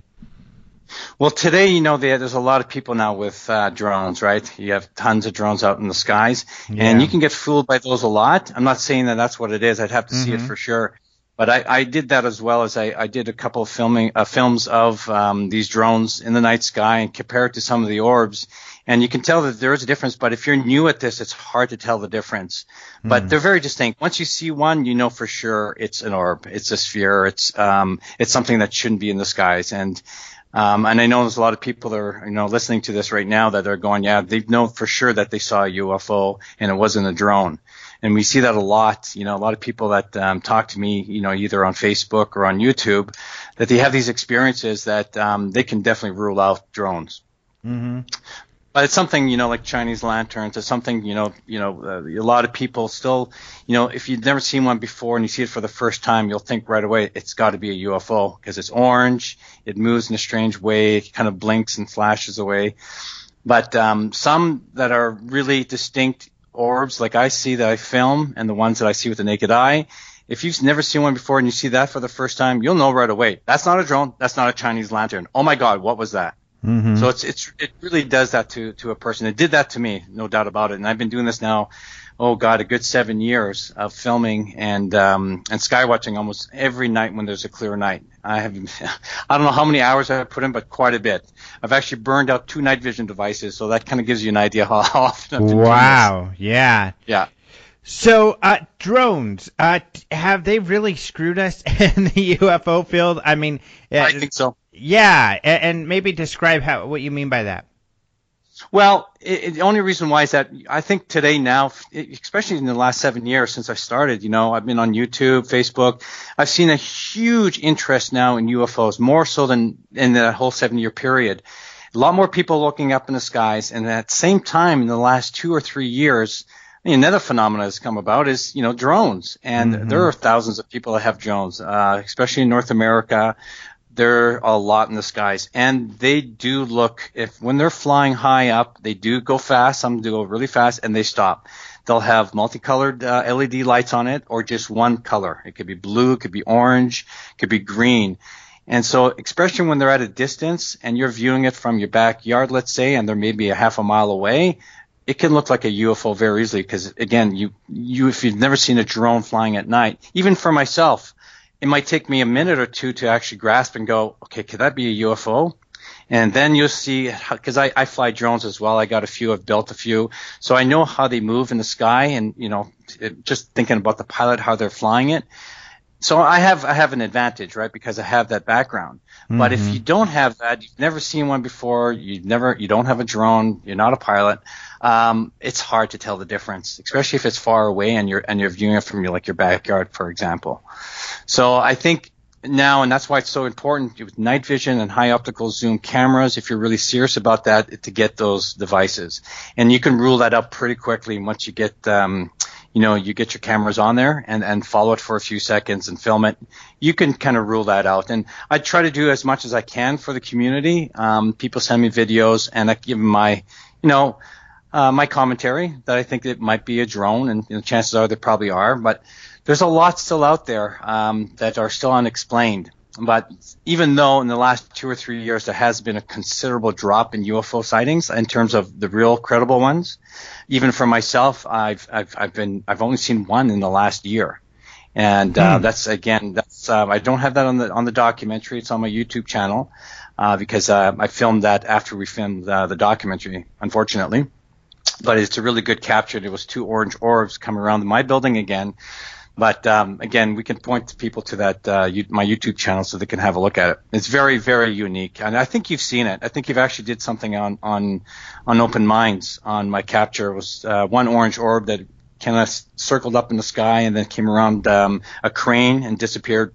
Well, today, you know, there's a lot of people now with uh, drones, right? You have tons of drones out in the skies, yeah. and you can get fooled by those a lot. I'm not saying that that's what it is. I'd have to mm-hmm. see it for sure. But I, I did that as well as I, I did a couple of filming uh, films of um, these drones in the night sky and compare it to some of the orbs. And you can tell that there is a difference, but if you're new at this, it's hard to tell the difference. Mm. But they're very distinct. Once you see one, you know for sure it's an orb, it's a sphere, it's um, it's something that shouldn't be in the skies. And um, and I know there's a lot of people that are you know listening to this right now that are going, yeah, they know for sure that they saw a U F O and it wasn't a drone. And we see that a lot. You know, a lot of people that um, talk to me, you know, either on Facebook or on YouTube, that they have these experiences that um, they can definitely rule out drones. Mm-hmm. But it's something, you know, like Chinese lanterns. It's something, you know, you know, uh, a lot of people still, you know, if you've never seen one before and you see it for the first time, you'll think right away it's got to be a U F O because it's orange, it moves in a strange way, it kind of blinks and flashes away. But um, some that are really distinct orbs, like I see that I film, and the ones that I see with the naked eye, if you've never seen one before and you see that for the first time, you'll know right away. That's not a drone. That's not a Chinese lantern. Oh my God, what was that? Mm-hmm. So it's it's it really does that to to a person. It did that to me, no doubt about it. And I've been doing this now, oh God, a good seven years of filming and um and sky watching almost every night when there's a clear night. I have I don't know how many hours I've put in, but quite a bit. I've actually burned out two night vision devices, so that kind of gives you an idea how often I've been Wow, doing this. yeah. Yeah. So, uh, drones, uh, have they really screwed us in the U F O field? I mean, I think so. Yeah, and, and maybe describe how what you mean by that. Well, it, it, the only reason why is that I think today now, especially in the last seven years since I started, you know, I've been on YouTube, Facebook. I've seen a huge interest now in U F Os, more so than in that whole seven-year period. A lot more people looking up in the skies, and at the same time, in the last two or three years, another phenomenon has come about is, you know, drones. And mm-hmm. there are thousands of people that have drones, uh, especially in North America. There are a lot in the skies, and they do look, if when they're flying high up, they do go fast. Some do go really fast, and they stop. They'll have multicolored uh, L E D lights on it, or just one color. It could be blue, it could be orange, it could be green. And so, especially when they're at a distance and you're viewing it from your backyard, let's say, and they're maybe a half a mile away, it can look like a U F O very easily. Because again, you you if you've never seen a drone flying at night, even for myself, it might take me a minute or two to actually grasp and go, okay, could that be a U F O? And then you'll see, because I, I fly drones as well. I got a few, I've built a few. So I know how they move in the sky, and, you know, it, just thinking about the pilot, how they're flying it. So I have I have an advantage, right, because I have that background. Mm-hmm. But if you don't have that, you've never seen one before, you've never, you don't have a drone, you're not a pilot, um, it's hard to tell the difference, especially if it's far away and you're and you're viewing it from your, like your backyard, for example. So I think now, and that's why it's so important with night vision and high optical zoom cameras, if you're really serious about that, to get those devices. And you can rule that out pretty quickly once you get, um, you know, you get your cameras on there and, and follow it for a few seconds and film it. You can kind of rule that out. And I try to do as much as I can for the community. Um, people send me videos, and I give them my, you know, uh, my commentary that I think it might be a drone, and you know, chances are they probably are. But there's a lot still out there um, that are still unexplained. But even though in the last two or three years there has been a considerable drop in U F O sightings in terms of the real credible ones, even for myself, I've I've I've been I've only seen one in the last year, and uh, hmm. that's again that's uh, I don't have that on the on the documentary. It's on my YouTube channel uh, because uh, I filmed that after we filmed uh, the documentary, unfortunately. But it's a really good capture. There was two orange orbs coming around my building again. But um, again, we can point people to that uh, you, my YouTube channel so they can have a look at it. It's very, very unique, and I think you've seen it. I think you've actually did something on on, on Open Minds on my capture. It was uh, one orange orb that kind of circled up in the sky and then came around um, a crane and disappeared.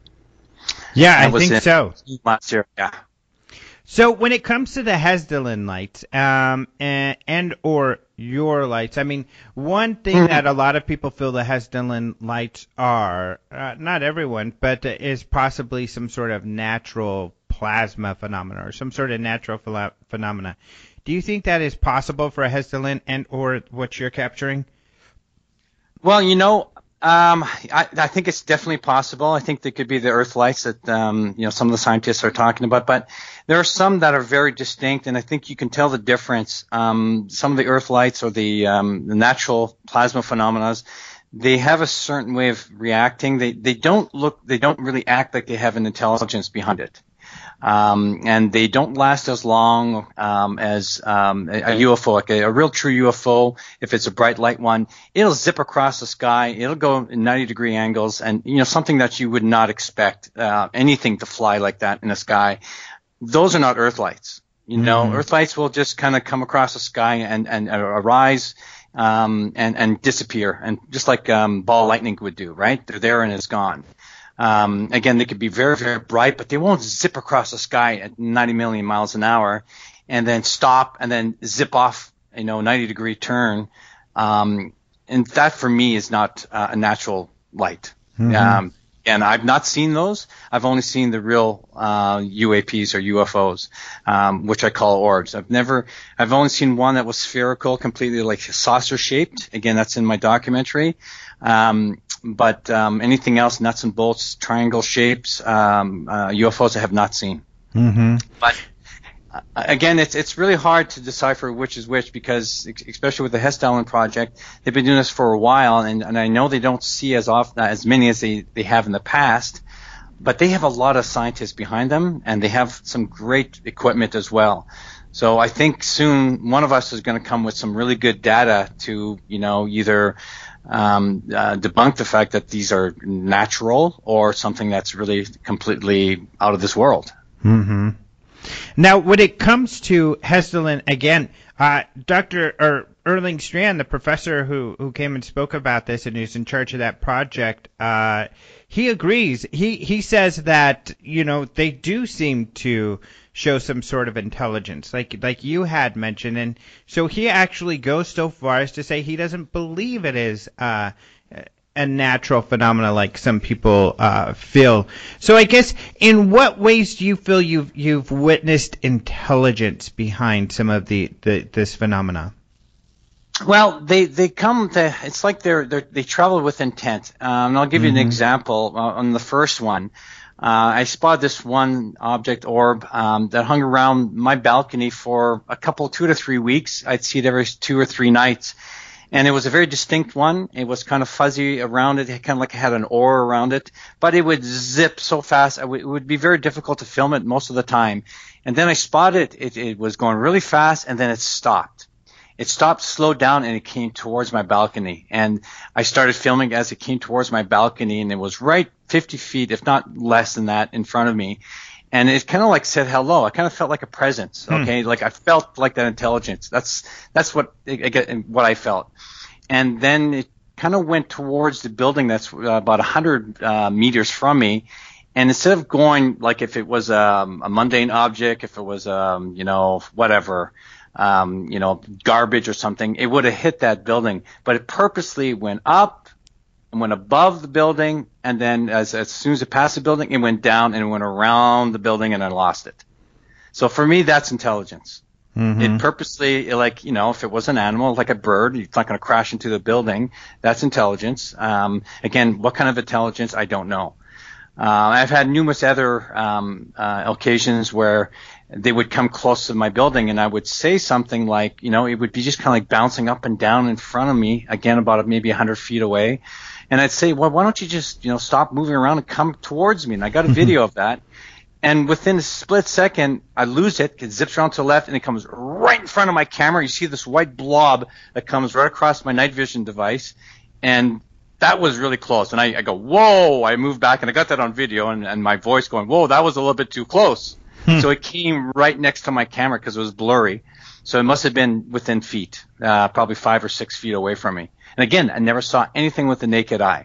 Yeah, I think so. Last year, yeah. So when it comes to the Hessdalen lights, um, and, and or your lights, I mean, one thing mm-hmm. that a lot of people feel the Hessdalen lights are, uh, not everyone, but uh, is possibly some sort of natural plasma phenomena or some sort of natural ph- phenomena. Do you think that is possible for a Hessdalen and or what you're capturing? Well, you know, Um, I, I think it's definitely possible. I think there could be the Earth lights that, um, you know, some of the scientists are talking about, but there are some that are very distinct, and I think you can tell the difference. Um, some of the Earth lights or the, um, the natural plasma phenomena, they have a certain way of reacting. They they don't look, they don't really act like they have an intelligence behind it. Um, and they don't last as long um, as um, a, a U F O, like a, a real true U F O. If it's a bright light one, it'll zip across the sky. It'll go in ninety degree angles, and you know something that you would not expect uh, anything to fly like that in the sky. Those are not Earth lights. You know, mm-hmm. Earth lights will just kind of come across the sky and and uh, arise um, and and disappear, and just like um, ball lightning would do. Right? They're there and it's gone. Um, again, they could be very, very bright, but they won't zip across the sky at ninety million miles an hour and then stop and then zip off, you know, ninety degree turn. Um, and that for me is not uh, a natural light. Mm-hmm. Um, and I've not seen those. I've only seen the real, uh, U A Ps or U F Os, um, which I call orbs. I've never, I've only seen one that was spherical, completely like saucer shaped. Again, that's in my documentary. Um, But um, anything else, nuts and bolts, triangle shapes, um, uh, U F Os I have not seen. Mm-hmm. But uh, again, it's it's really hard to decipher which is which because, especially with the Hess Allen project, they've been doing this for a while, and, and I know they don't see as often as many as they, they have in the past. But they have a lot of scientists behind them, and they have some great equipment as well. So I think soon one of us is going to come with some really good data to, you know, either Um, uh, debunk the fact that these are natural or something that's really completely out of this world. Mm-hmm. Now, when it comes to Hess Allen, again, uh, Doctor or Erling Strand, the professor who, who came and spoke about this and who's in charge of that project, uh, he agrees. He he says that, you know, they do seem to show some sort of intelligence, like like you had mentioned, and so he actually goes so far as to say he doesn't believe it is uh, a natural phenomena like some people uh, feel. So I guess, in what ways do you feel you've you've witnessed intelligence behind some of the, the this phenomena? Well, they they come to, it's like they're, they're they travel with intent. Um, and I'll give mm-hmm. you an example uh, on the first one. Uh, I spotted this one object orb um, that hung around my balcony for a couple, two to three weeks. I'd see it every two or three nights, and it was a very distinct one. It was kind of fuzzy around it, it kind of like it had an aura around it, but it would zip so fast. It, w- it would be very difficult to film it most of the time. And then I spotted it, it was going really fast, and then it stopped. It stopped, slowed down, and it came towards my balcony. And I started filming as it came towards my balcony, and it was right fifty feet, if not less than that, in front of me. And it kind of like said hello. I kind of felt like a presence, okay? Hmm. Like I felt like that intelligence. That's that's what what I felt. And then it kind of went towards the building that's about one hundred uh, meters from me. And instead of going like if it was um, a mundane object, if it was, um, you know, whatever, Um, you know, garbage or something, it would have hit that building. But it purposely went up and went above the building, and then as, as soon as it passed the building, it went down and it went around the building, and I lost it. So for me, that's intelligence. Mm-hmm. It purposely, like, you know, if it was an animal, like a bird, it's not going to crash into the building. That's intelligence. Um, again, what kind of intelligence, I don't know. Uh, I've had numerous other um, uh, occasions where they would come close to my building, and I would say something like, you know, it would be just kind of like bouncing up and down in front of me, again, about maybe one hundred feet away. And I'd say, well, why don't you just, you know, stop moving around and come towards me? And I got a video of that. And within a split second, I lose it. It zips around to the left, and it comes right in front of my camera. You see this white blob that comes right across my night vision device. And that was really close. And I, I go, whoa, I moved back, and I got that on video, and, and my voice going, whoa, that was a little bit too close. Hmm. So it came right next to my camera because it was blurry. So it must have been within feet, uh, probably five or six feet away from me. And again, I never saw anything with the naked eye.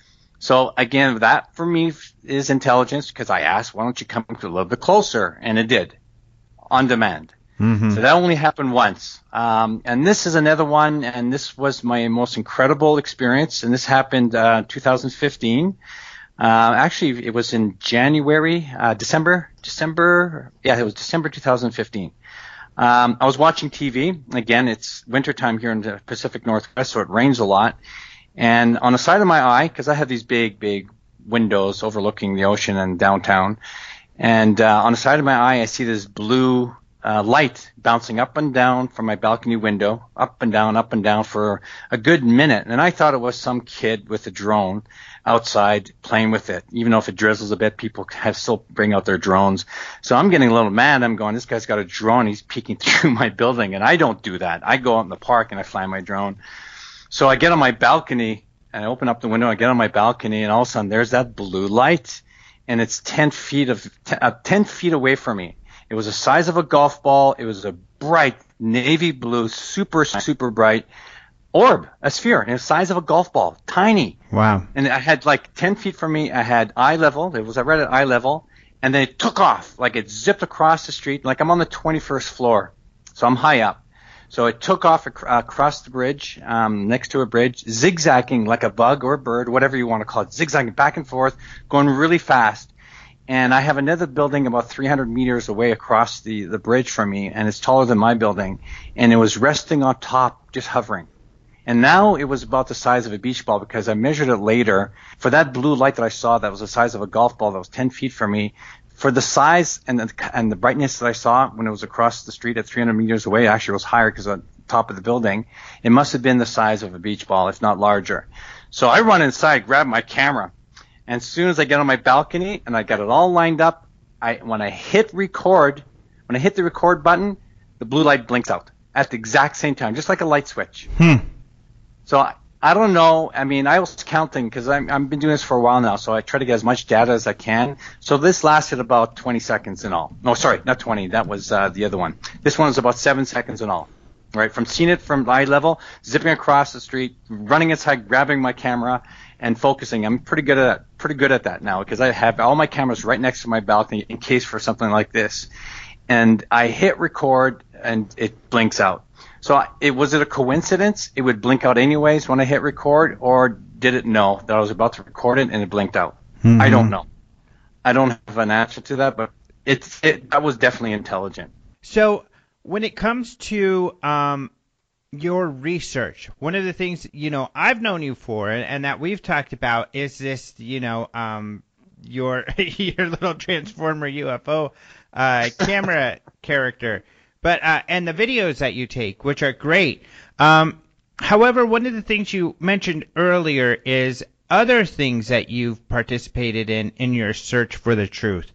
So again, that for me is intelligence, because I asked, why don't you come a little bit closer? And it did, on demand. Mm-hmm. So that only happened once. Um, and this is another one, and this was my most incredible experience, and this happened uh, two thousand fifteen. Uh, actually, it was in January, uh, December, December, yeah, it was December two thousand fifteen. Um, I was watching T V. Again, it's wintertime here in the Pacific Northwest, so it rains a lot. And on the side of my eye, because I have these big, big windows overlooking the ocean and downtown, and uh, on the side of my eye, I see this blue uh, light bouncing up and down from my balcony window, up and down, up and down for a good minute. And I thought it was some kid with a drone outside playing with it. Even though if it drizzles a bit, people have still bring out their drones. So I'm getting a little mad. I'm going, this guy's got a drone. He's peeking through my building. And I don't do that. I go out in the park and I fly my drone. So I get on my balcony and I open up the window. I get on my balcony and all of a sudden there's that blue light. And it's ten feet of uh, ten feet away from me. It was the size of a golf ball. It was a bright navy blue, super, super bright orb, a sphere, and the size of a golf ball, tiny. Wow. And I had like ten feet from me, I had eye level. It was right at eye level. And then it took off, like it zipped across the street, like I'm on the twenty-first floor. So I'm high up. So it took off ac- across the bridge, um, next to a bridge, zigzagging like a bug or a bird, whatever you want to call it, zigzagging back and forth, going really fast. And I have another building about three hundred meters away across the, the bridge from me, and it's taller than my building. And it was resting on top, just hovering. And now it was about the size of a beach ball because I measured it later. For that blue light that I saw that was the size of a golf ball that was ten feet from me, for the size and the, and the brightness that I saw when it was across the street at three hundred meters away, actually it was higher because on top of the building, it must have been the size of a beach ball, if not larger. So I run inside, grab my camera. And as soon as I get on my balcony and I got it all lined up, I when I hit record, when I hit the record button, the blue light blinks out at the exact same time, just like a light switch. Hmm. So I, I don't know. I mean, I was counting because I've been doing this for a while now, so I try to get as much data as I can. So this lasted about twenty seconds in all. No, sorry, not twenty. That was uh, the other one. This one was about seven seconds in all. Right, from seeing it from eye level, zipping across the street, running inside, grabbing my camera, and focusing. I'm pretty good at pretty good at that now because I have all my cameras right next to my balcony in case for something like this. And I hit record, and it blinks out. So it was it a coincidence? It would blink out anyways when I hit record, or did it know that I was about to record it and it blinked out? Mm-hmm. I don't know. I don't have an answer to that, but it's it that was definitely intelligent. So when it comes to um, your research, one of the things, you know, I've known you for and that we've talked about is this, you know, um, your your little Transformer U F O uh, camera character, but uh, and the videos that you take, which are great. Um, however, one of the things you mentioned earlier is other things that you've participated in in your search for the truth.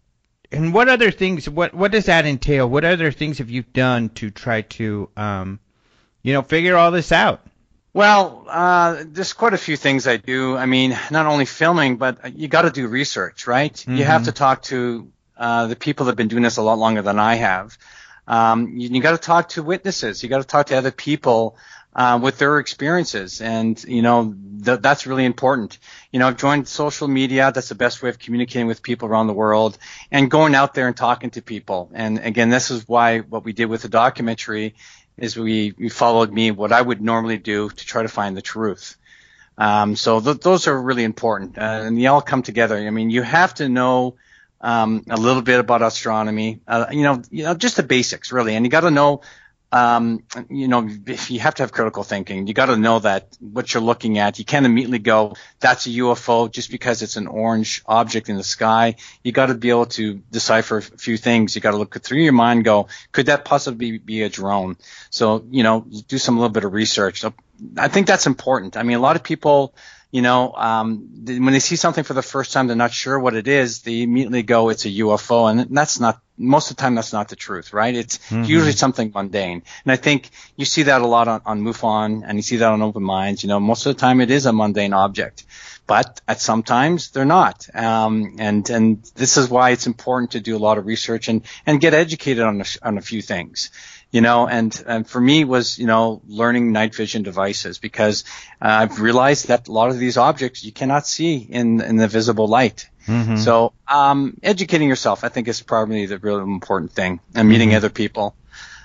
And what other things, what, what does that entail? What other things have you done to try to, um, you know, figure all this out? Well, uh, there's quite a few things I do. I mean, not only filming, but you got to do research, right? Mm-hmm. You have to talk to uh, the people that have been doing this a lot longer than I have. Um, you, you got to talk to witnesses. You got to talk to other people uh, with their experiences, and you know th- that's really important. You know, I've joined social media. That's the best way of communicating with people around the world, and going out there and talking to people. And again, this is why what we did with the documentary is we, we followed me what I would normally do to try to find the truth. Um, so th- those are really important, uh, and they all come together. I mean, you have to know um, a little bit about astronomy. Uh, you know, you know, just the basics really, and you got to know. Um, you know, if you have to have critical thinking, you got to know that what you're looking at, you can't immediately go, that's a U F O just because it's an orange object in the sky. You got to be able to decipher a few things. You got to look through your mind, go, could that possibly be a drone? So, you know, do some little bit of research. So I think that's important. I mean, a lot of people, you know, um, when they see something for the first time, they're not sure what it is. They immediately go, it's a U F O. And that's not, most of the time, that's not the truth, right? It's mm-hmm. usually something mundane. And I think you see that a lot on, on MUFON, and you see that on Open Minds. You know, most of the time it is a mundane object, but at sometimes they're not. Um, and, and this is why it's important to do a lot of research and, and get educated on a, on a few things. You know, and, and for me was, you know, learning night vision devices because uh, I've realized that a lot of these objects you cannot see in, in the visible light. Mm-hmm. So um, educating yourself, I think, is probably the real important thing, and meeting mm-hmm. other people.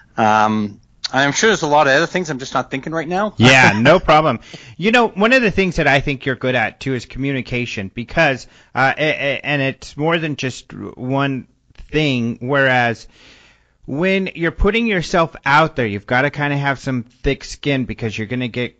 Um, I'm sure there's a lot of other things I'm just not thinking right now. Yeah, no problem. You know, one of the things that I think you're good at, too, is communication because, uh, and it's more than just one thing, whereas when you're putting yourself out there, you've got to kind of have some thick skin because you're going to get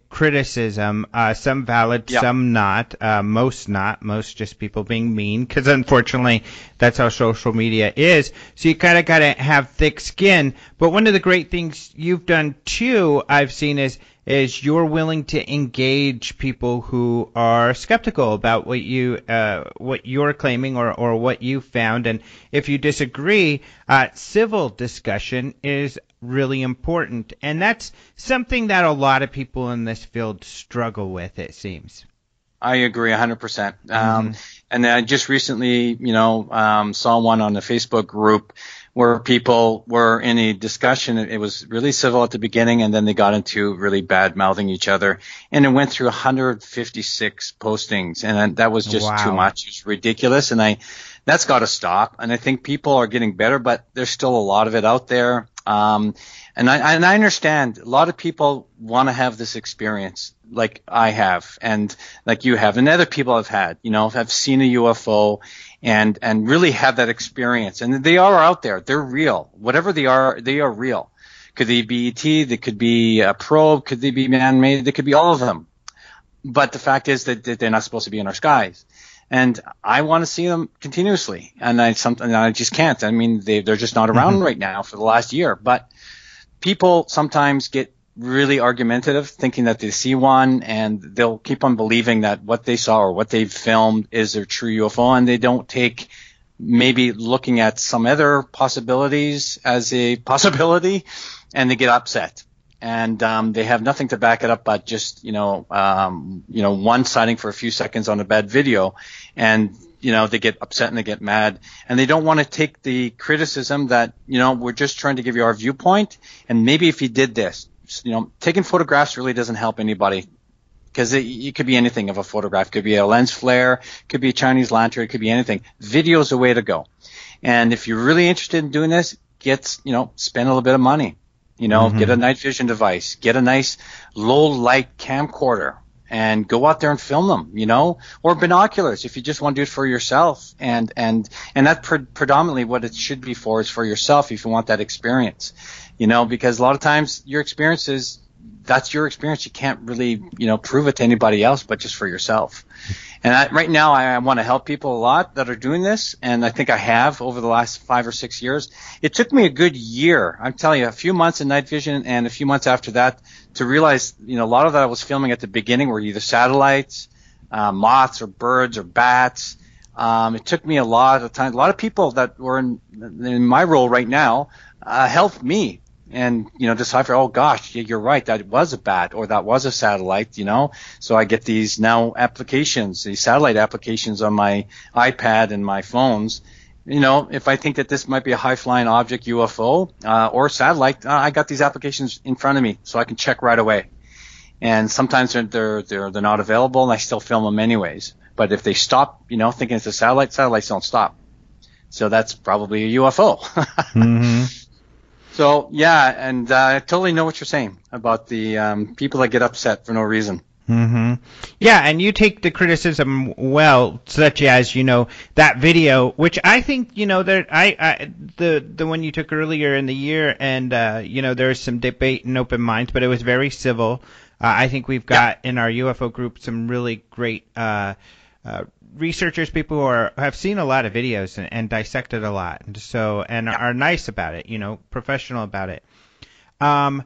criticism, uh, some valid, Yeah. some not, uh, most not, most just people being mean, because unfortunately that's how social media is. So you kind of got to have thick skin. But one of the great things you've done too, I've seen, is is you're willing to engage people who are skeptical about what you uh, what you're claiming or, or what you found. And if you disagree, uh, civil discussion is really important. And that's something that a lot of people in this field struggle with, it seems. I agree one hundred percent. Um, Mm-hmm. And I just recently, you know, um, saw one on the Facebook group where people were in a discussion. It was really civil at the beginning, and then they got into really bad mouthing each other. And it went through one hundred fifty-six postings, and that was just Wow. too much. It's ridiculous, and I, that's got to stop. And I think people are getting better, but there's still a lot of it out there. Um, and I, and I understand a lot of people want to have this experience like I have and like you have and other people have had, you know, have seen a U F O and, and really have that experience. And they are out there. They're real. Whatever they are, they are real. Could they be E T? They could be a probe. Could they be man-made? They could be all of them. But the fact is that, that they're not supposed to be in our skies. And I want to see them continuously, and I something I just can't. I mean, they they're just not around Mm-hmm. right now for the last year. But people sometimes get really argumentative, thinking that they see one, and they'll keep on believing that what they saw or what they've filmed is a true U F O, and they don't take maybe looking at some other possibilities as a possibility, and they get upset. And um, they have nothing to back it up but just, you know, um, you know, one sighting for a few seconds on a bad video, and you know they get upset and they get mad, and they don't want to take the criticism that, you know, we're just trying to give you our viewpoint, and maybe if you did this, you know, taking photographs really doesn't help anybody, because it, it could be anything of a photograph. It could be a lens flare, could be a Chinese lantern, it could be anything. Video is the way to go. And if you're really interested in doing this, get, you know, spend a little bit of money. You know, Mm-hmm. get a night vision device, get a nice low light camcorder, and go out there and film them, you know, or binoculars if you just want to do it for yourself. And, and, and that's pre- predominantly what it should be for, is for yourself if you want that experience, you know, because a lot of times your experience is, that's your experience. You can't really, you know, prove it to anybody else, but just for yourself. And I, right now, I, I want to help people a lot that are doing this, and I think I have over the last five or six years. It took me a good year. I'm telling you, a few months in night vision and a few months after that to realize, you know, a lot of that I was filming at the beginning were either satellites, uh, moths or birds or bats. Um, it took me a lot of time. A lot of people that were in, in my role right now uh, helped me. And, you know, decipher, oh gosh, you're right, that was a bat or that was a satellite, you know. So I get these now applications, these satellite applications on my iPad and my phones. You know, if I think that this might be a high-flying object, U F O, uh, or satellite, uh, I got these applications in front of me so I can check right away. And sometimes they're, they're, they're, they're not available, and I still film them anyways. But if they stop, you know, thinking it's a satellite, satellites don't stop. So that's probably a U F O. Mm-hmm. So, yeah, and uh, I totally know what you're saying about the um, people that get upset for no reason. Mm-hmm. Yeah, and you take the criticism well, such as, you know, that video, which I think, you know, that I, I the the one you took earlier in the year, and uh, you know, there's some debate and open minds, but it was very civil. Uh, I think we've got in our U F O group some really great uh, uh, researchers, people who are have seen a lot of videos and, and dissected a lot, and so and Yeah. are nice about it, you know, professional about it. Um,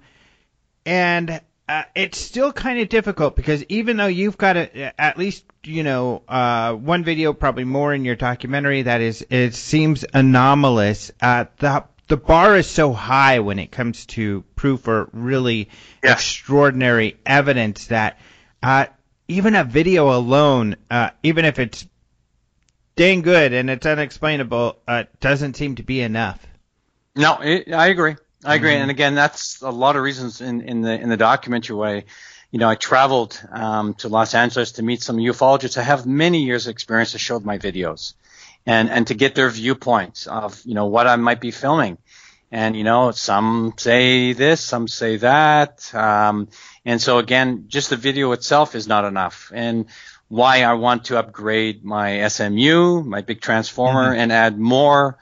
and uh, it's still kind of difficult because even though you've got a, at least, you know, uh, one video, probably more in your documentary that is, it seems anomalous. Uh, the the bar is so high when it comes to proof or really Yeah. extraordinary evidence that uh, even a video alone, uh, even if it's dang good and it's unexplainable, uh, doesn't seem to be enough. No, it, I agree. I agree. Mhm. And again, that's a lot of reasons in, in the in the documentary way. You know, I traveled um, to Los Angeles to meet some ufologists. I have many years of experience to show my videos and, and to get their viewpoints of, you know, what I might be filming. And, you know, some say this, some say that. Um, and so, again, just the video itself is not enough. And why I want to upgrade my S M U, my big transformer, Mhm. and add more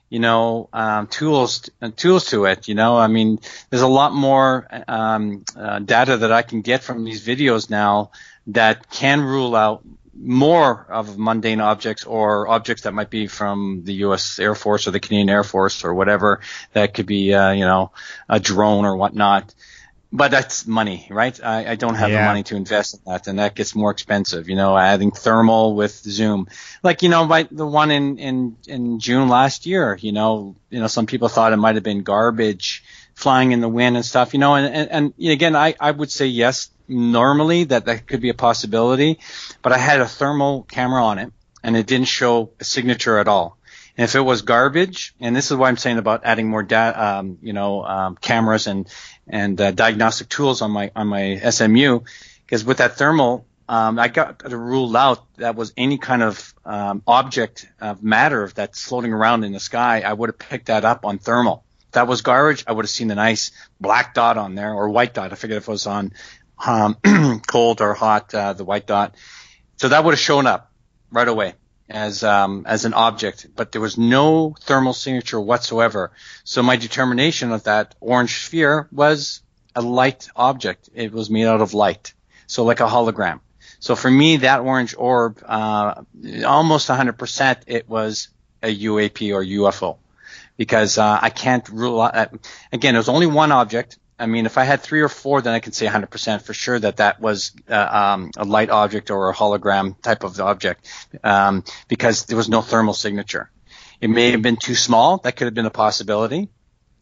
you know, um, tools, uh, tools to it. You know, I mean, there's a lot more, um, uh, data that I can get from these videos now that can rule out more of mundane objects or objects that might be from the U S Air Force or the Canadian Air Force or whatever. That could be, uh, you know, a drone or whatnot. But that's money, right? I, I don't have yeah. the money to invest in that, and that gets more expensive. You know, adding thermal with zoom, like you know, by the one in in in June last year. You know, you know, some people thought it might have been garbage flying in the wind and stuff. You know, and and, and again, I I would say yes, normally that that could be a possibility, but I had a thermal camera on it, and it didn't show a signature at all. And if it was garbage, and this is why I'm saying about adding more da- um, you know, um, cameras and and uh, diagnostic tools on my on my S M U, because with that thermal, um, I got to rule out that was any kind of um, object of matter that's floating around in the sky. I would have picked that up on thermal. If that was garbage, I would have seen a nice black dot on there or white dot. I forget if it was on um, cold or hot, uh, the white dot. So that would have shown up right away as um, as an object, but there was no thermal signature whatsoever. So my determination of that orange sphere was a light object. It was made out of light, so like a hologram. So for me, that orange orb, uh, almost one hundred percent, it was a U A P or U F O, because uh, I can't rule out. Uh, again, it was only one object. I mean, if I had three or four, then I can say one hundred percent for sure that that was uh, um, a light object or a hologram type of object, um, because there was no thermal signature. It may have been too small. That could have been a possibility.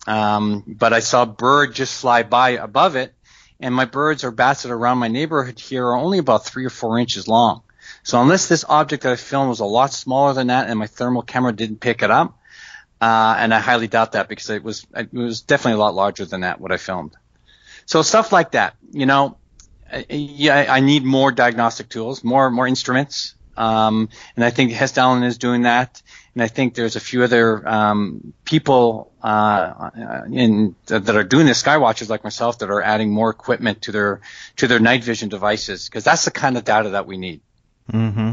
Um, but I saw a bird just fly by above it, and my birds or bats that are around my neighborhood here are only about three or four inches long. So unless this object that I filmed was a lot smaller than that and my thermal camera didn't pick it up, Uh, and I highly doubt that, because it was it was definitely a lot larger than that, what I filmed. So stuff like that, you know, yeah, I need more diagnostic tools, more more instruments, um, and I think Hess Dallin is doing that, and I think there's a few other um, people uh, in that are doing this, skywatchers like myself, that are adding more equipment to their to their night vision devices, because that's the kind of data that we need. Mm-hmm.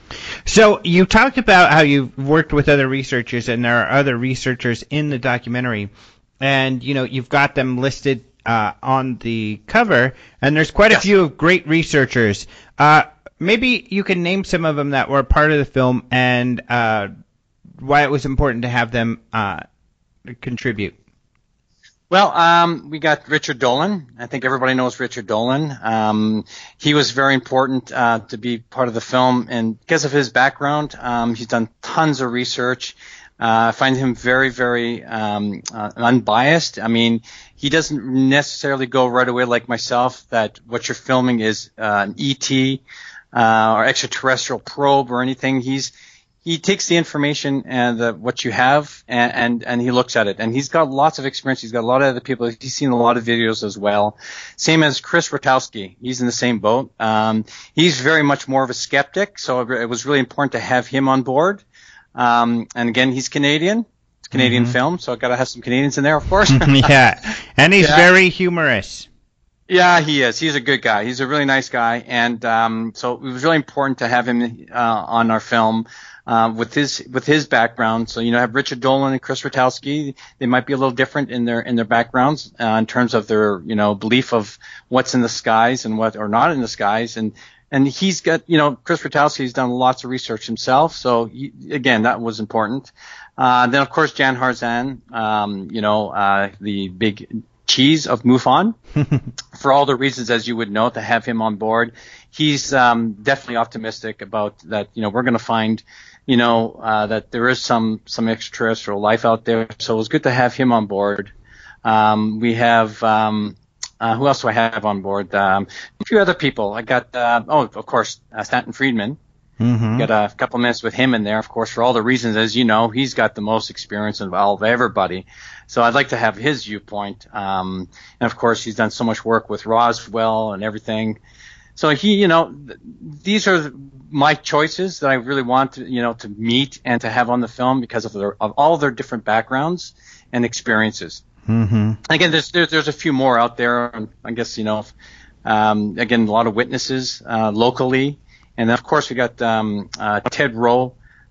So you talked about how you've worked with other researchers, and there are other researchers in the documentary, and you know you've got them listed uh, on the cover, and there's quite a yes. few great researchers. Uh, maybe you can name some of them that were part of the film and uh, why it was important to have them uh, contribute. Well, um, we got Richard Dolan. I think everybody knows Richard Dolan. Um, he was very important uh, to be part of the film, and because of his background, um, he's done tons of research. Uh, I find him very, very um, uh, unbiased. I mean, he doesn't necessarily go right away like myself that what you're filming is uh, an E T uh, or extraterrestrial probe or anything. He's He takes the information and the, what you have, and, and and he looks at it. And he's got lots of experience. He's got a lot of other people. He's seen a lot of videos as well. Same as Chris Rutowski. He's in the same boat. Um, he's very much more of a skeptic, so it was really important to have him on board. Um, and again, he's Canadian. It's a Canadian mm-hmm. film, so I've got to have some Canadians in there, of course. Yeah, and he's yeah. very humorous. Yeah, he is. He's a good guy. He's a really nice guy. And um, so it was really important to have him uh, on our film. Uh, with his with his background, so you know, have Richard Dolan and Chris Rutowski. They might be a little different in their in their backgrounds uh, in terms of their you know belief of what's in the skies and what or not in the skies. And and he's got you know Chris Rutowski's done lots of research himself. So he, again, that was important. Uh, then of course Jan Harzan, um, you know uh, the big cheese of MUFON, for all the reasons as you would know, to have him on board. He's um, definitely optimistic about that. You know we're going to find. You know, uh, that there is some, some extraterrestrial life out there. So it was good to have him on board. Um, we have, um, uh, who else do I have on board? Um, a few other people. I got, uh, oh, of course, uh, Stanton Friedman. Mm-hmm. Got a couple minutes with him in there, of course, for all the reasons, as you know, he's got the most experience of all of everybody. So I'd like to have his viewpoint. Um, and of course, he's done so much work with Roswell and everything. So he, you know, th- these are my choices that I really want to, you know, to meet and to have on the film because of their, of all their different backgrounds and experiences. Mm-hmm. Again, there's, there's there's a few more out there. And I guess you know, um, again, a lot of witnesses uh, locally, and then of course we got um, uh, Ted Rowe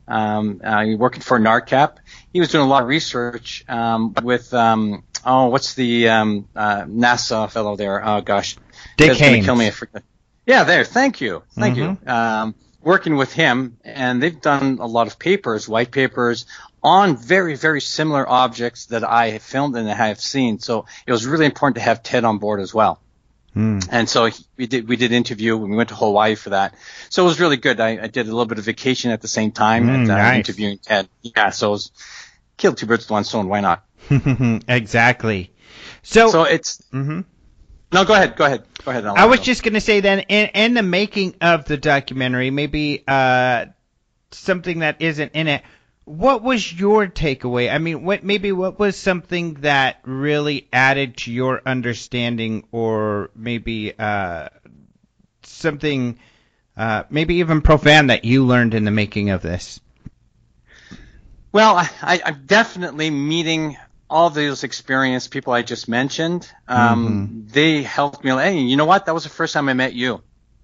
um, uh, working for NARCAP. He was doing a lot of research um, with, um, oh, what's the um, uh, NASA fellow there? Oh, gosh. Dick That's going Haynes. to kill me. I forget. Yeah, there. Thank you. Thank Mhm. you. Um, working with him, and they've done a lot of papers, white papers, on very, very similar objects that I have filmed and I have seen. So it was really important to have Ted on board as well. Mm. And so he, we did we did interview. We went to Hawaii for that. So it was really good. I, I did a little bit of vacation at the same time Mm, at uh, nice. interviewing Ted. Yeah, so it was killed two birds with one stone. Why not? Exactly. So, So it's mhm. no. Go ahead. Go ahead. Go ahead. I was just going to say then, in, in the making of the documentary, maybe uh, something that isn't in it. What was your takeaway? I mean, what maybe what was something that really added to your understanding, or maybe uh, something, uh, maybe even profound that you learned in the making of this? Well, I, I, I'm definitely meeting all those experienced people I just mentioned. Um, They helped me. Hey, you know what? That was the first time I met you.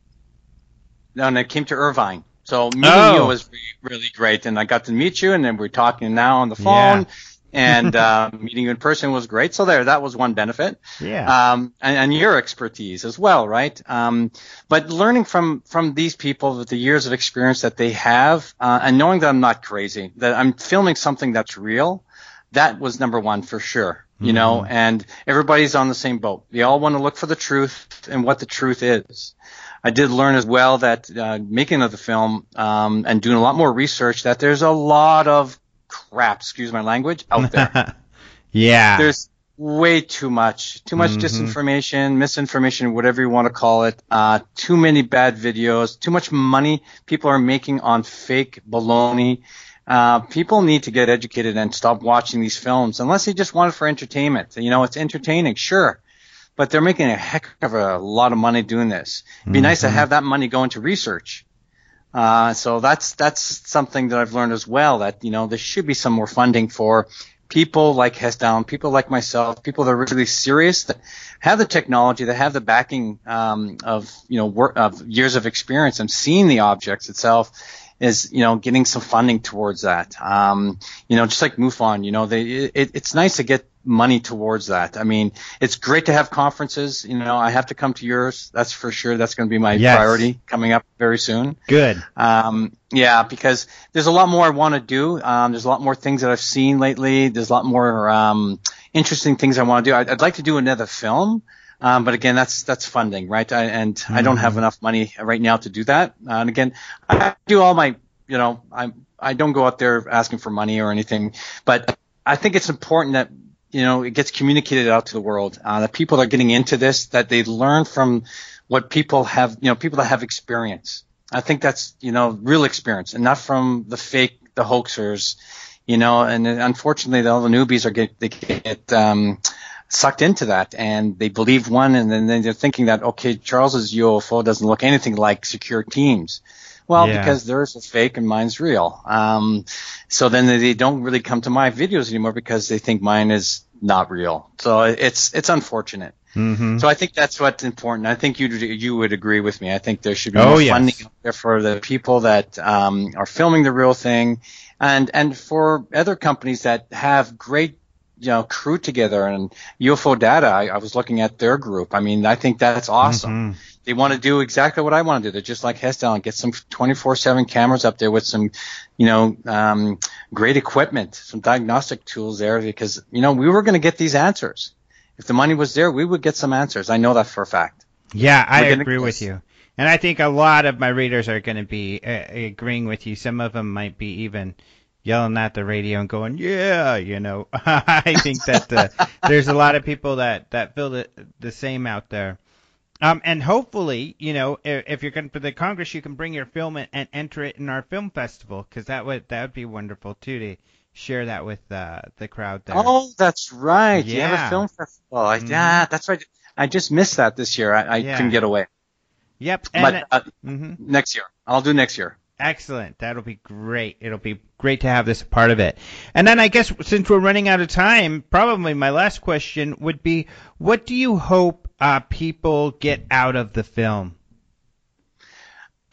And I came to Irvine. So meeting Oh. you was re- really great. And I got to meet you, and then we're talking now on the phone. Yeah. And uh, meeting you in person was great. So there, that was one benefit. Yeah. Um, and, and your expertise as well, right? Um, but learning from, from these people with the years of experience that they have, uh, and knowing that I'm not crazy, that I'm filming something that's real, that was number one for sure, you know, and everybody's on the same boat. They all want to look for the truth and what the truth is. I did learn as well that uh, making of the film um, and doing a lot more research that there's a lot of crap, excuse my language, out there. Yeah. There's way too much, too much Mhm. disinformation, misinformation, whatever you want to call it. Uh, too many bad videos, too much money people are making on fake baloney. Uh, people need to get educated and stop watching these films unless they just want it for entertainment. You know, it's entertaining, sure, but they're making a heck of a lot of money doing this. It'd be nice to have that money go into research. Uh, so that's, that's something that I've learned as well, that, you know, there should be some more funding for people like Hessdown, people like myself, people that are really serious, that have the technology, that have the backing, um, of, you know, work, of years of experience and seeing the objects itself, is, you know, getting some funding towards that. Um, you know, just like MUFON, you know, they, it, it's nice to get money towards that. I mean, it's great to have conferences. You know, I have to come to yours. That's for sure. That's going to be my Yes. priority coming up very soon. Good. Um, yeah, because there's a lot more I want to do. Um, there's a lot more things that I've seen lately. There's a lot more, um, interesting things I want to do. I'd, I'd like to do another film. Um, but again, that's, that's funding, right? I, and I don't have enough money right now to do that. Uh, and again, I do all my, you know, I, I don't go out there asking for money or anything, but I think it's important that, you know, it gets communicated out to the world, uh, that people are getting into this, that they learn from what people have, you know, people that have experience. I think that's, you know, real experience and not from the fake, the hoaxers, you know, and unfortunately all the newbies are get, they get, um, sucked into that, and they believe one, and then they're thinking that, okay, Charles's U F O doesn't look anything like Secure Teams. Well, Yeah. because theirs is fake and mine's real. Um, so then they don't really come to my videos anymore because they think mine is not real. So it's it's unfortunate. Mm-hmm. So I think that's what's important. I think you you would agree with me. I think there should be Oh, more yes. funding out there for the people that um, are filming the real thing, and and for other companies that have great, you know, crew together. And U F O Data, I, I was looking at their group. I mean, I think that's awesome. Mhm. They want to do exactly what I want to do. They're just like Hessdown, get some twenty-four seven cameras up there with some, you know, um, great equipment, some diagnostic tools there, because, you know, we were going to get these answers. If the money was there, we would get some answers. I know that for a fact. Yeah, I We're gonna- agree with you. And I think a lot of my readers are going to be uh, agreeing with you. Some of them might be even yelling at the radio and going, yeah, you know. I think that uh, there's a lot of people that, that feel the, the same out there. Um, and hopefully, you know, if, if you're going for the Congress, you can bring your film and, and enter it in our film festival, because that would that would be wonderful too to share that with uh, the crowd there. Oh, that's right. You have Yeah. a film festival. I, Mhm. Yeah, that's right. I just missed that this year. I, I Yeah. couldn't get away. Yep. And, But uh, mhm. next year. I'll do next year. Excellent. That'll be great. It'll be great to have this a part of it. And then I guess since we're running out of time, probably my last question would be, what do you hope uh, people get out of the film?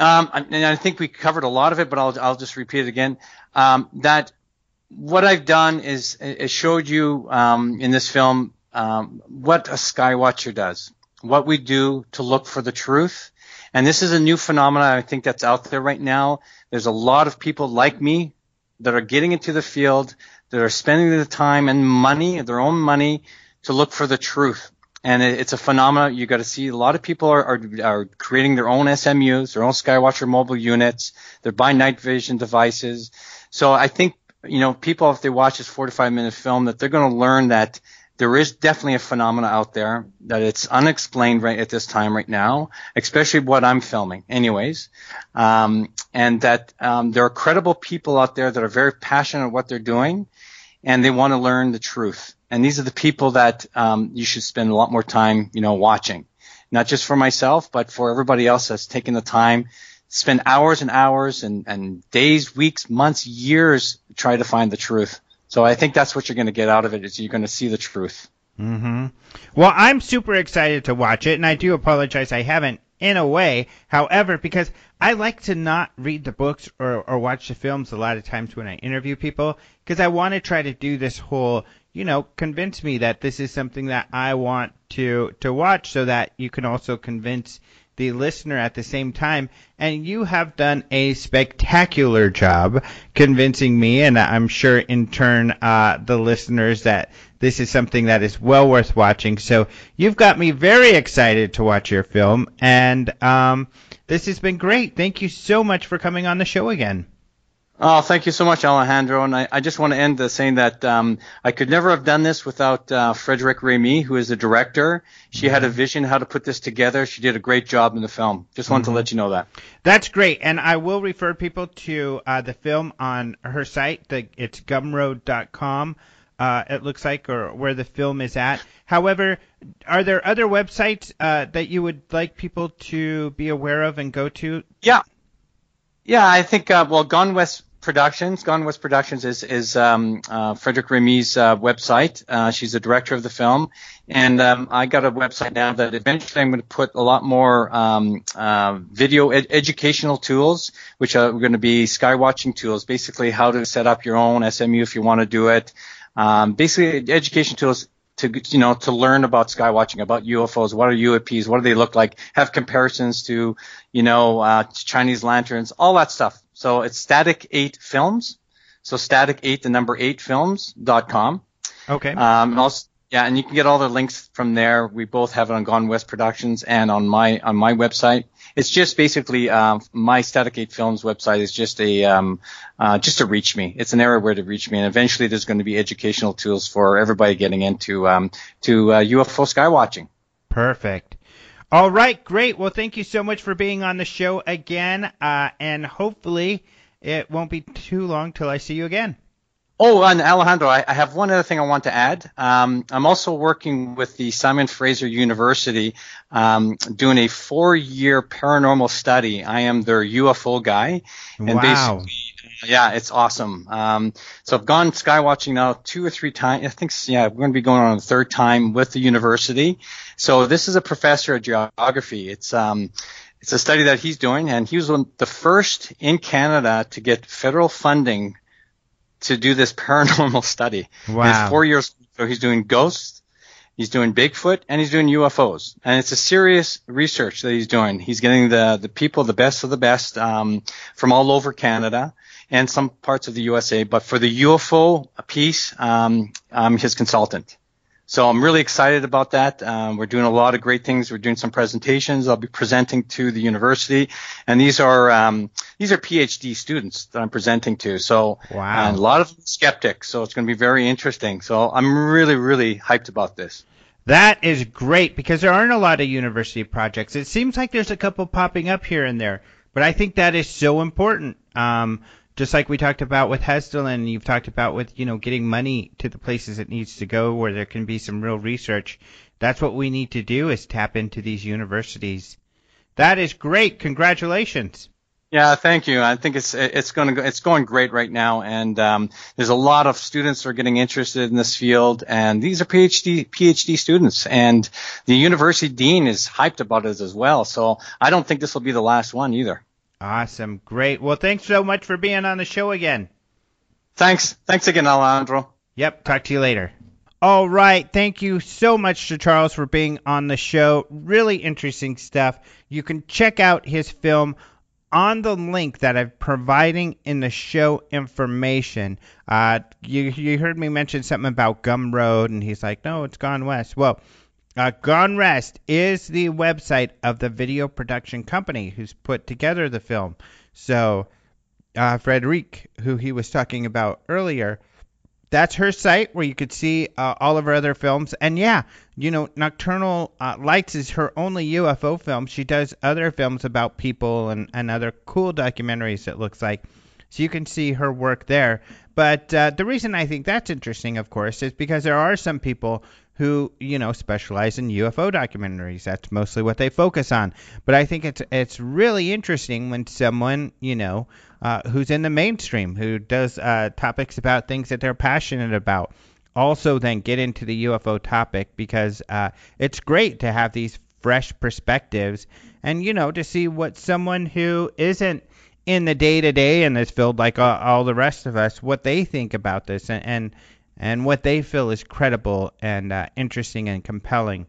Um, and I think we covered a lot of it, but I'll I'll just repeat it again. Um, that what I've done is, is showed you um, in this film um, what a skywatcher does, what we do to look for the truth. And this is a new phenomenon I think that's out there right now. There's a lot of people like me that are getting into the field, that are spending the time and money, their own money, to look for the truth. And it, it's a phenomenon. You got to see a lot of people are, are are creating their own S M Us, their own Skywatcher mobile units. They're buying night vision devices. So I think, you know, people, if they watch this forty-five minute film, that they're going to learn that there is definitely a phenomena out there, that it's unexplained right at this time right now, especially what I'm filming anyways. Um, and that um, there are credible people out there that are very passionate about what they're doing, and they want to learn the truth. And these are the people that um, you should spend a lot more time, you know, watching. Not just for myself, but for everybody else that's taking the time, spend hours and hours and, and days, weeks, months, years to try to find the truth. So I think that's what you're going to get out of it, is you're going to see the truth. Mm-hmm. Well, I'm super excited to watch it, and I do apologize I haven't, in a way. However, because I like to not read the books or, or watch the films a lot of times when I interview people, because I want to try to do this whole, you know, convince me that this is something that I want to to watch, so that you can also convince the listener at the same time. And you have done a spectacular job convincing me, and I'm sure in turn uh, the listeners, that this is something that is well worth watching. So you've got me very excited to watch your film, and um, this has been great. Thank you so much for coming on the show again. Oh, thank you so much, Alejandro. And I, I just want to end the saying that um, I could never have done this without uh, Frédérique Rémy, who is the director. She mm-hmm. had a vision how to put this together. She did a great job in the film. Just wanted mm-hmm. to let you know that. That's great. And I will refer people to uh, the film on her site. The, it's gumroad dot com, uh, it looks like, or where the film is at. However, are there other websites uh, that you would like people to be aware of and go to? Yeah. Yeah, I think, uh, well, Gone West Productions. Gone West Productions is is um, uh, Frédérique Rémy's uh, website. Uh, she's the director of the film, and um, I got a website now that eventually I'm going to put a lot more um, uh, video ed- educational tools, which are going to be skywatching tools. Basically, how to set up your own S M U if you want to do it. Um, basically, education tools to, you know, to learn about skywatching, about U F Os. What are U A Ps? What do they look like? Have comparisons to, you know, uh, Chinese lanterns, all that stuff. So it's Static eight Films. So Static eight, the number eight films dot com. Okay. Um, and also, yeah, and you can get all the links from there. We both have it on Gone West Productions and on my on my website. It's just basically um, my Static eight Films website is just a um, uh, just to reach me. It's an area where to reach me, and eventually there's going to be educational tools for everybody getting into um, to uh, U F O skywatching. Perfect. All right, great. Well, thank you so much for being on the show again, uh, and hopefully it won't be too long till I see you again. Oh, and Alejandro, I, I have one other thing I want to add. Um, I'm also working with the Simon Fraser University, um, doing a four-year paranormal study. I am their U F O guy, and wow. basically, yeah, it's awesome. Um, so I've gone skywatching now two or three times. I think, yeah, we're going to be going on a third time with the university. So this is a professor of geography. It's um, it's a study that he's doing, and he was one, the first in Canada to get federal funding to do this paranormal study. Wow. And it's four years. So he's doing ghosts, he's doing Bigfoot, and he's doing U F Os. And it's a serious research that he's doing. He's getting the, the people, the best of the best, um, from all over Canada and some parts of the U S A. But for the U F O piece, um, I'm his consultant. So I'm really excited about that. Um, we're doing a lot of great things. We're doing some presentations. I'll be presenting to the university, and these are um, these are PhD students that I'm presenting to. So wow. And a lot of them skeptics. So it's going to be very interesting. So I'm really, really hyped about this. That is great, because there aren't a lot of university projects. It seems like there's a couple popping up here and there, but I think that is so important. Um, Just like we talked about with Hessdalen, and you've talked about with, you know, getting money to the places it needs to go where there can be some real research. That's what we need to do, is tap into these universities. That is great. Congratulations. Yeah, thank you. I think it's it's going to go, it's going great right now, and um, there's a lot of students that are getting interested in this field, and these are PhD PhD students, and the university dean is hyped about it as well. So I don't think this will be the last one either. Awesome. Great. Well, thanks so much for being on the show again. Thanks. Thanks again, Alejandro. Yep. Talk to you later. All right. Thank you so much to Charles for being on the show. Really interesting stuff. You can check out his film on the link that I'm providing in the show information. Uh, you, you heard me mention something about Gumroad, and he's like, no, it's Gone West. Well, uh, Gone West is the website of the video production company who's put together the film. So uh, Frederique, who he was talking about earlier, that's her site where you could see uh, all of her other films. And yeah, you know, Nocturnal uh, Lights is her only U F O film. She does other films about people and, and other cool documentaries, it looks like. So you can see her work there. But uh, the reason I think that's interesting, of course, is because there are some people who, you know, specialize in U F O documentaries. That's mostly what they focus on. But I think it's it's really interesting when someone, you know, uh, who's in the mainstream, who does uh, topics about things that they're passionate about, also then get into the U F O topic, because uh, it's great to have these fresh perspectives and, you know, to see what someone who isn't in the day-to-day in this field like all, all the rest of us, what they think about this and and, and what they feel is credible and uh, interesting and compelling.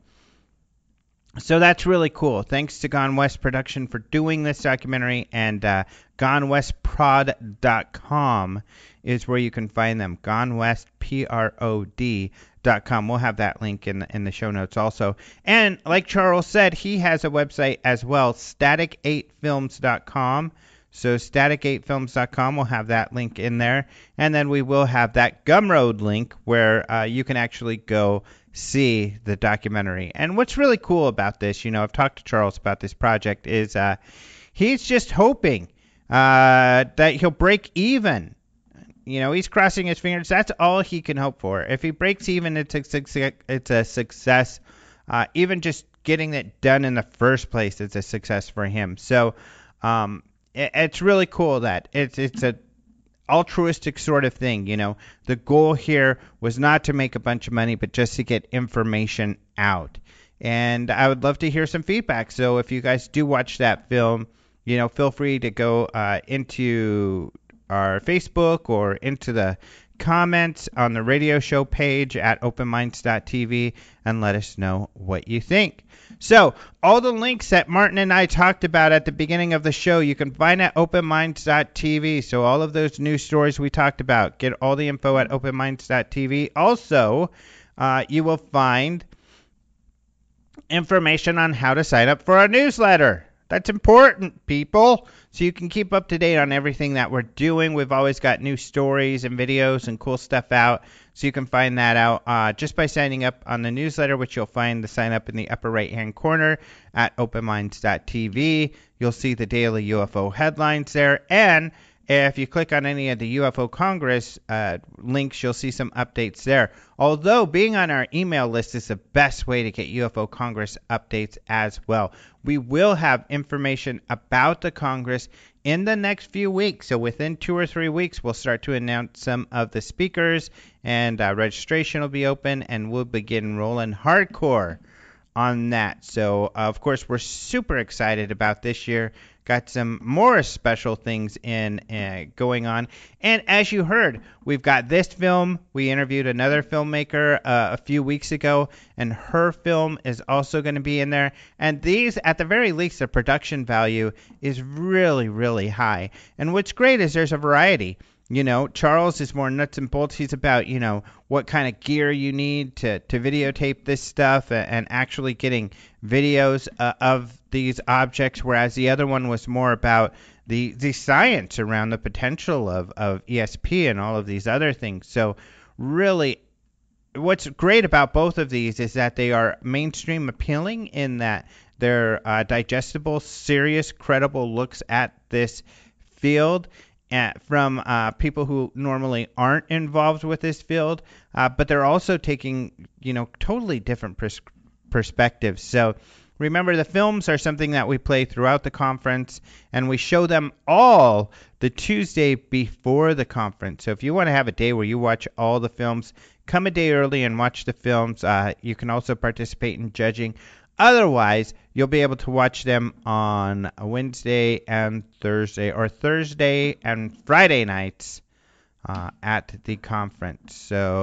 So that's really cool. Thanks to Gone West Production for doing this documentary, and uh, gone west prod dot com is where you can find them. gone west prod dot com. We'll have that link in the, in the show notes also. And like Charles said, he has a website as well, static eight films dot com. So static eight films dot com, we'll have that link in there. And then we will have that Gumroad link where uh, you can actually go see the documentary. And what's really cool about this, you know, I've talked to Charles about this project, is uh, he's just hoping uh, that he'll break even. You know, he's crossing his fingers. That's all he can hope for. If he breaks even, it's a success. It's a success. Uh, even just getting it done in the first place is a success for him. So um, it, it's really cool that it's it's a altruistic sort of thing. You know, the goal here was not to make a bunch of money, but just to get information out. And I would love to hear some feedback. So if you guys do watch that film, you know, feel free to go uh, into our Facebook or into the comments on the radio show page at open minds dot t v and let us know what you think. So all the links that Martin and I talked about at the beginning of the show, you can find at open minds dot t v. So all of those news stories we talked about, get all the info at open minds dot t v. Also, uh, you will find information on how to sign up for our newsletter. That's important, people. So you can keep up to date on everything that we're doing. We've always got new stories and videos and cool stuff out. So you can find that out uh, just by signing up on the newsletter, which you'll find the sign up in the upper right-hand corner at open minds dot t v. You'll see the daily U F O headlines there. And if you click on any of the U F O Congress uh, links, you'll see some updates there. Although being on our email list is the best way to get U F O Congress updates as well. We will have information about the Congress in the next few weeks. So within two or three weeks, we'll start to announce some of the speakers, and uh, registration will be open, and we'll begin rolling hardcore on that. So, uh, of course, we're super excited about this year. Got some more special things in uh, going on. And as you heard, we've got this film. We interviewed another filmmaker uh, a few weeks ago, and her film is also going to be in there. And these, at the very least, the production value is really, really high. And what's great is there's a variety. You know, Charles is more nuts and bolts. He's about, you know, what kind of gear you need to, to videotape this stuff and, and actually getting videos uh, of these objects, whereas the other one was more about the, the science around the potential of, of E S P and all of these other things. So really, what's great about both of these is that they are mainstream appealing in that they're uh, digestible, serious, credible looks at this field. At, from uh, people who normally aren't involved with this field, uh, but they're also taking, you know, totally different pers- perspectives. So remember, the films are something that we play throughout the conference, and we show them all the Tuesday before the conference. So if you want to have a day where you watch all the films, come a day early and watch the films. Uh, you can also participate in judging Otherwise, you'll be able to watch them on a Wednesday and Thursday, or Thursday and Friday nights uh, at the conference.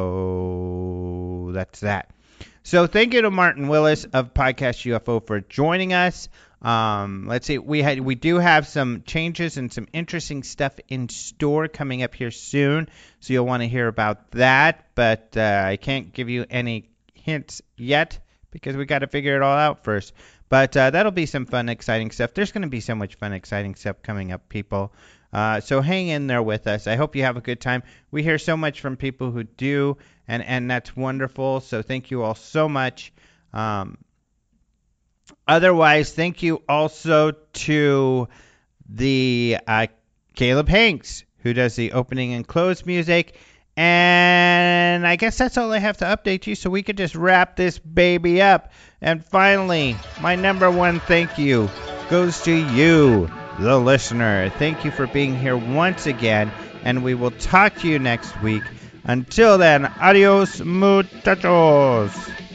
So that's that. So thank you to Martin Willis of Podcast U F O for joining us. Um, let's see, we had we do have some changes and some interesting stuff in store coming up here soon, so you'll want to hear about that. But uh, I can't give you any hints yet because we got to figure it all out first. But uh, that'll be some fun, exciting stuff. There's going to be so much fun, exciting stuff coming up, people. Uh, so hang in there with us. I hope you have a good time. We hear so much from people who do, and, and that's wonderful. So thank you all so much. Um, otherwise, thank you also to the uh, Caleb Hanks, who does the opening and close music. And I guess that's all I have to update you, so we could just wrap this baby up. And finally, my number one thank you goes to you, the listener. Thank you for being here once again, and we will talk to you next week. Until then, adios, muchachos.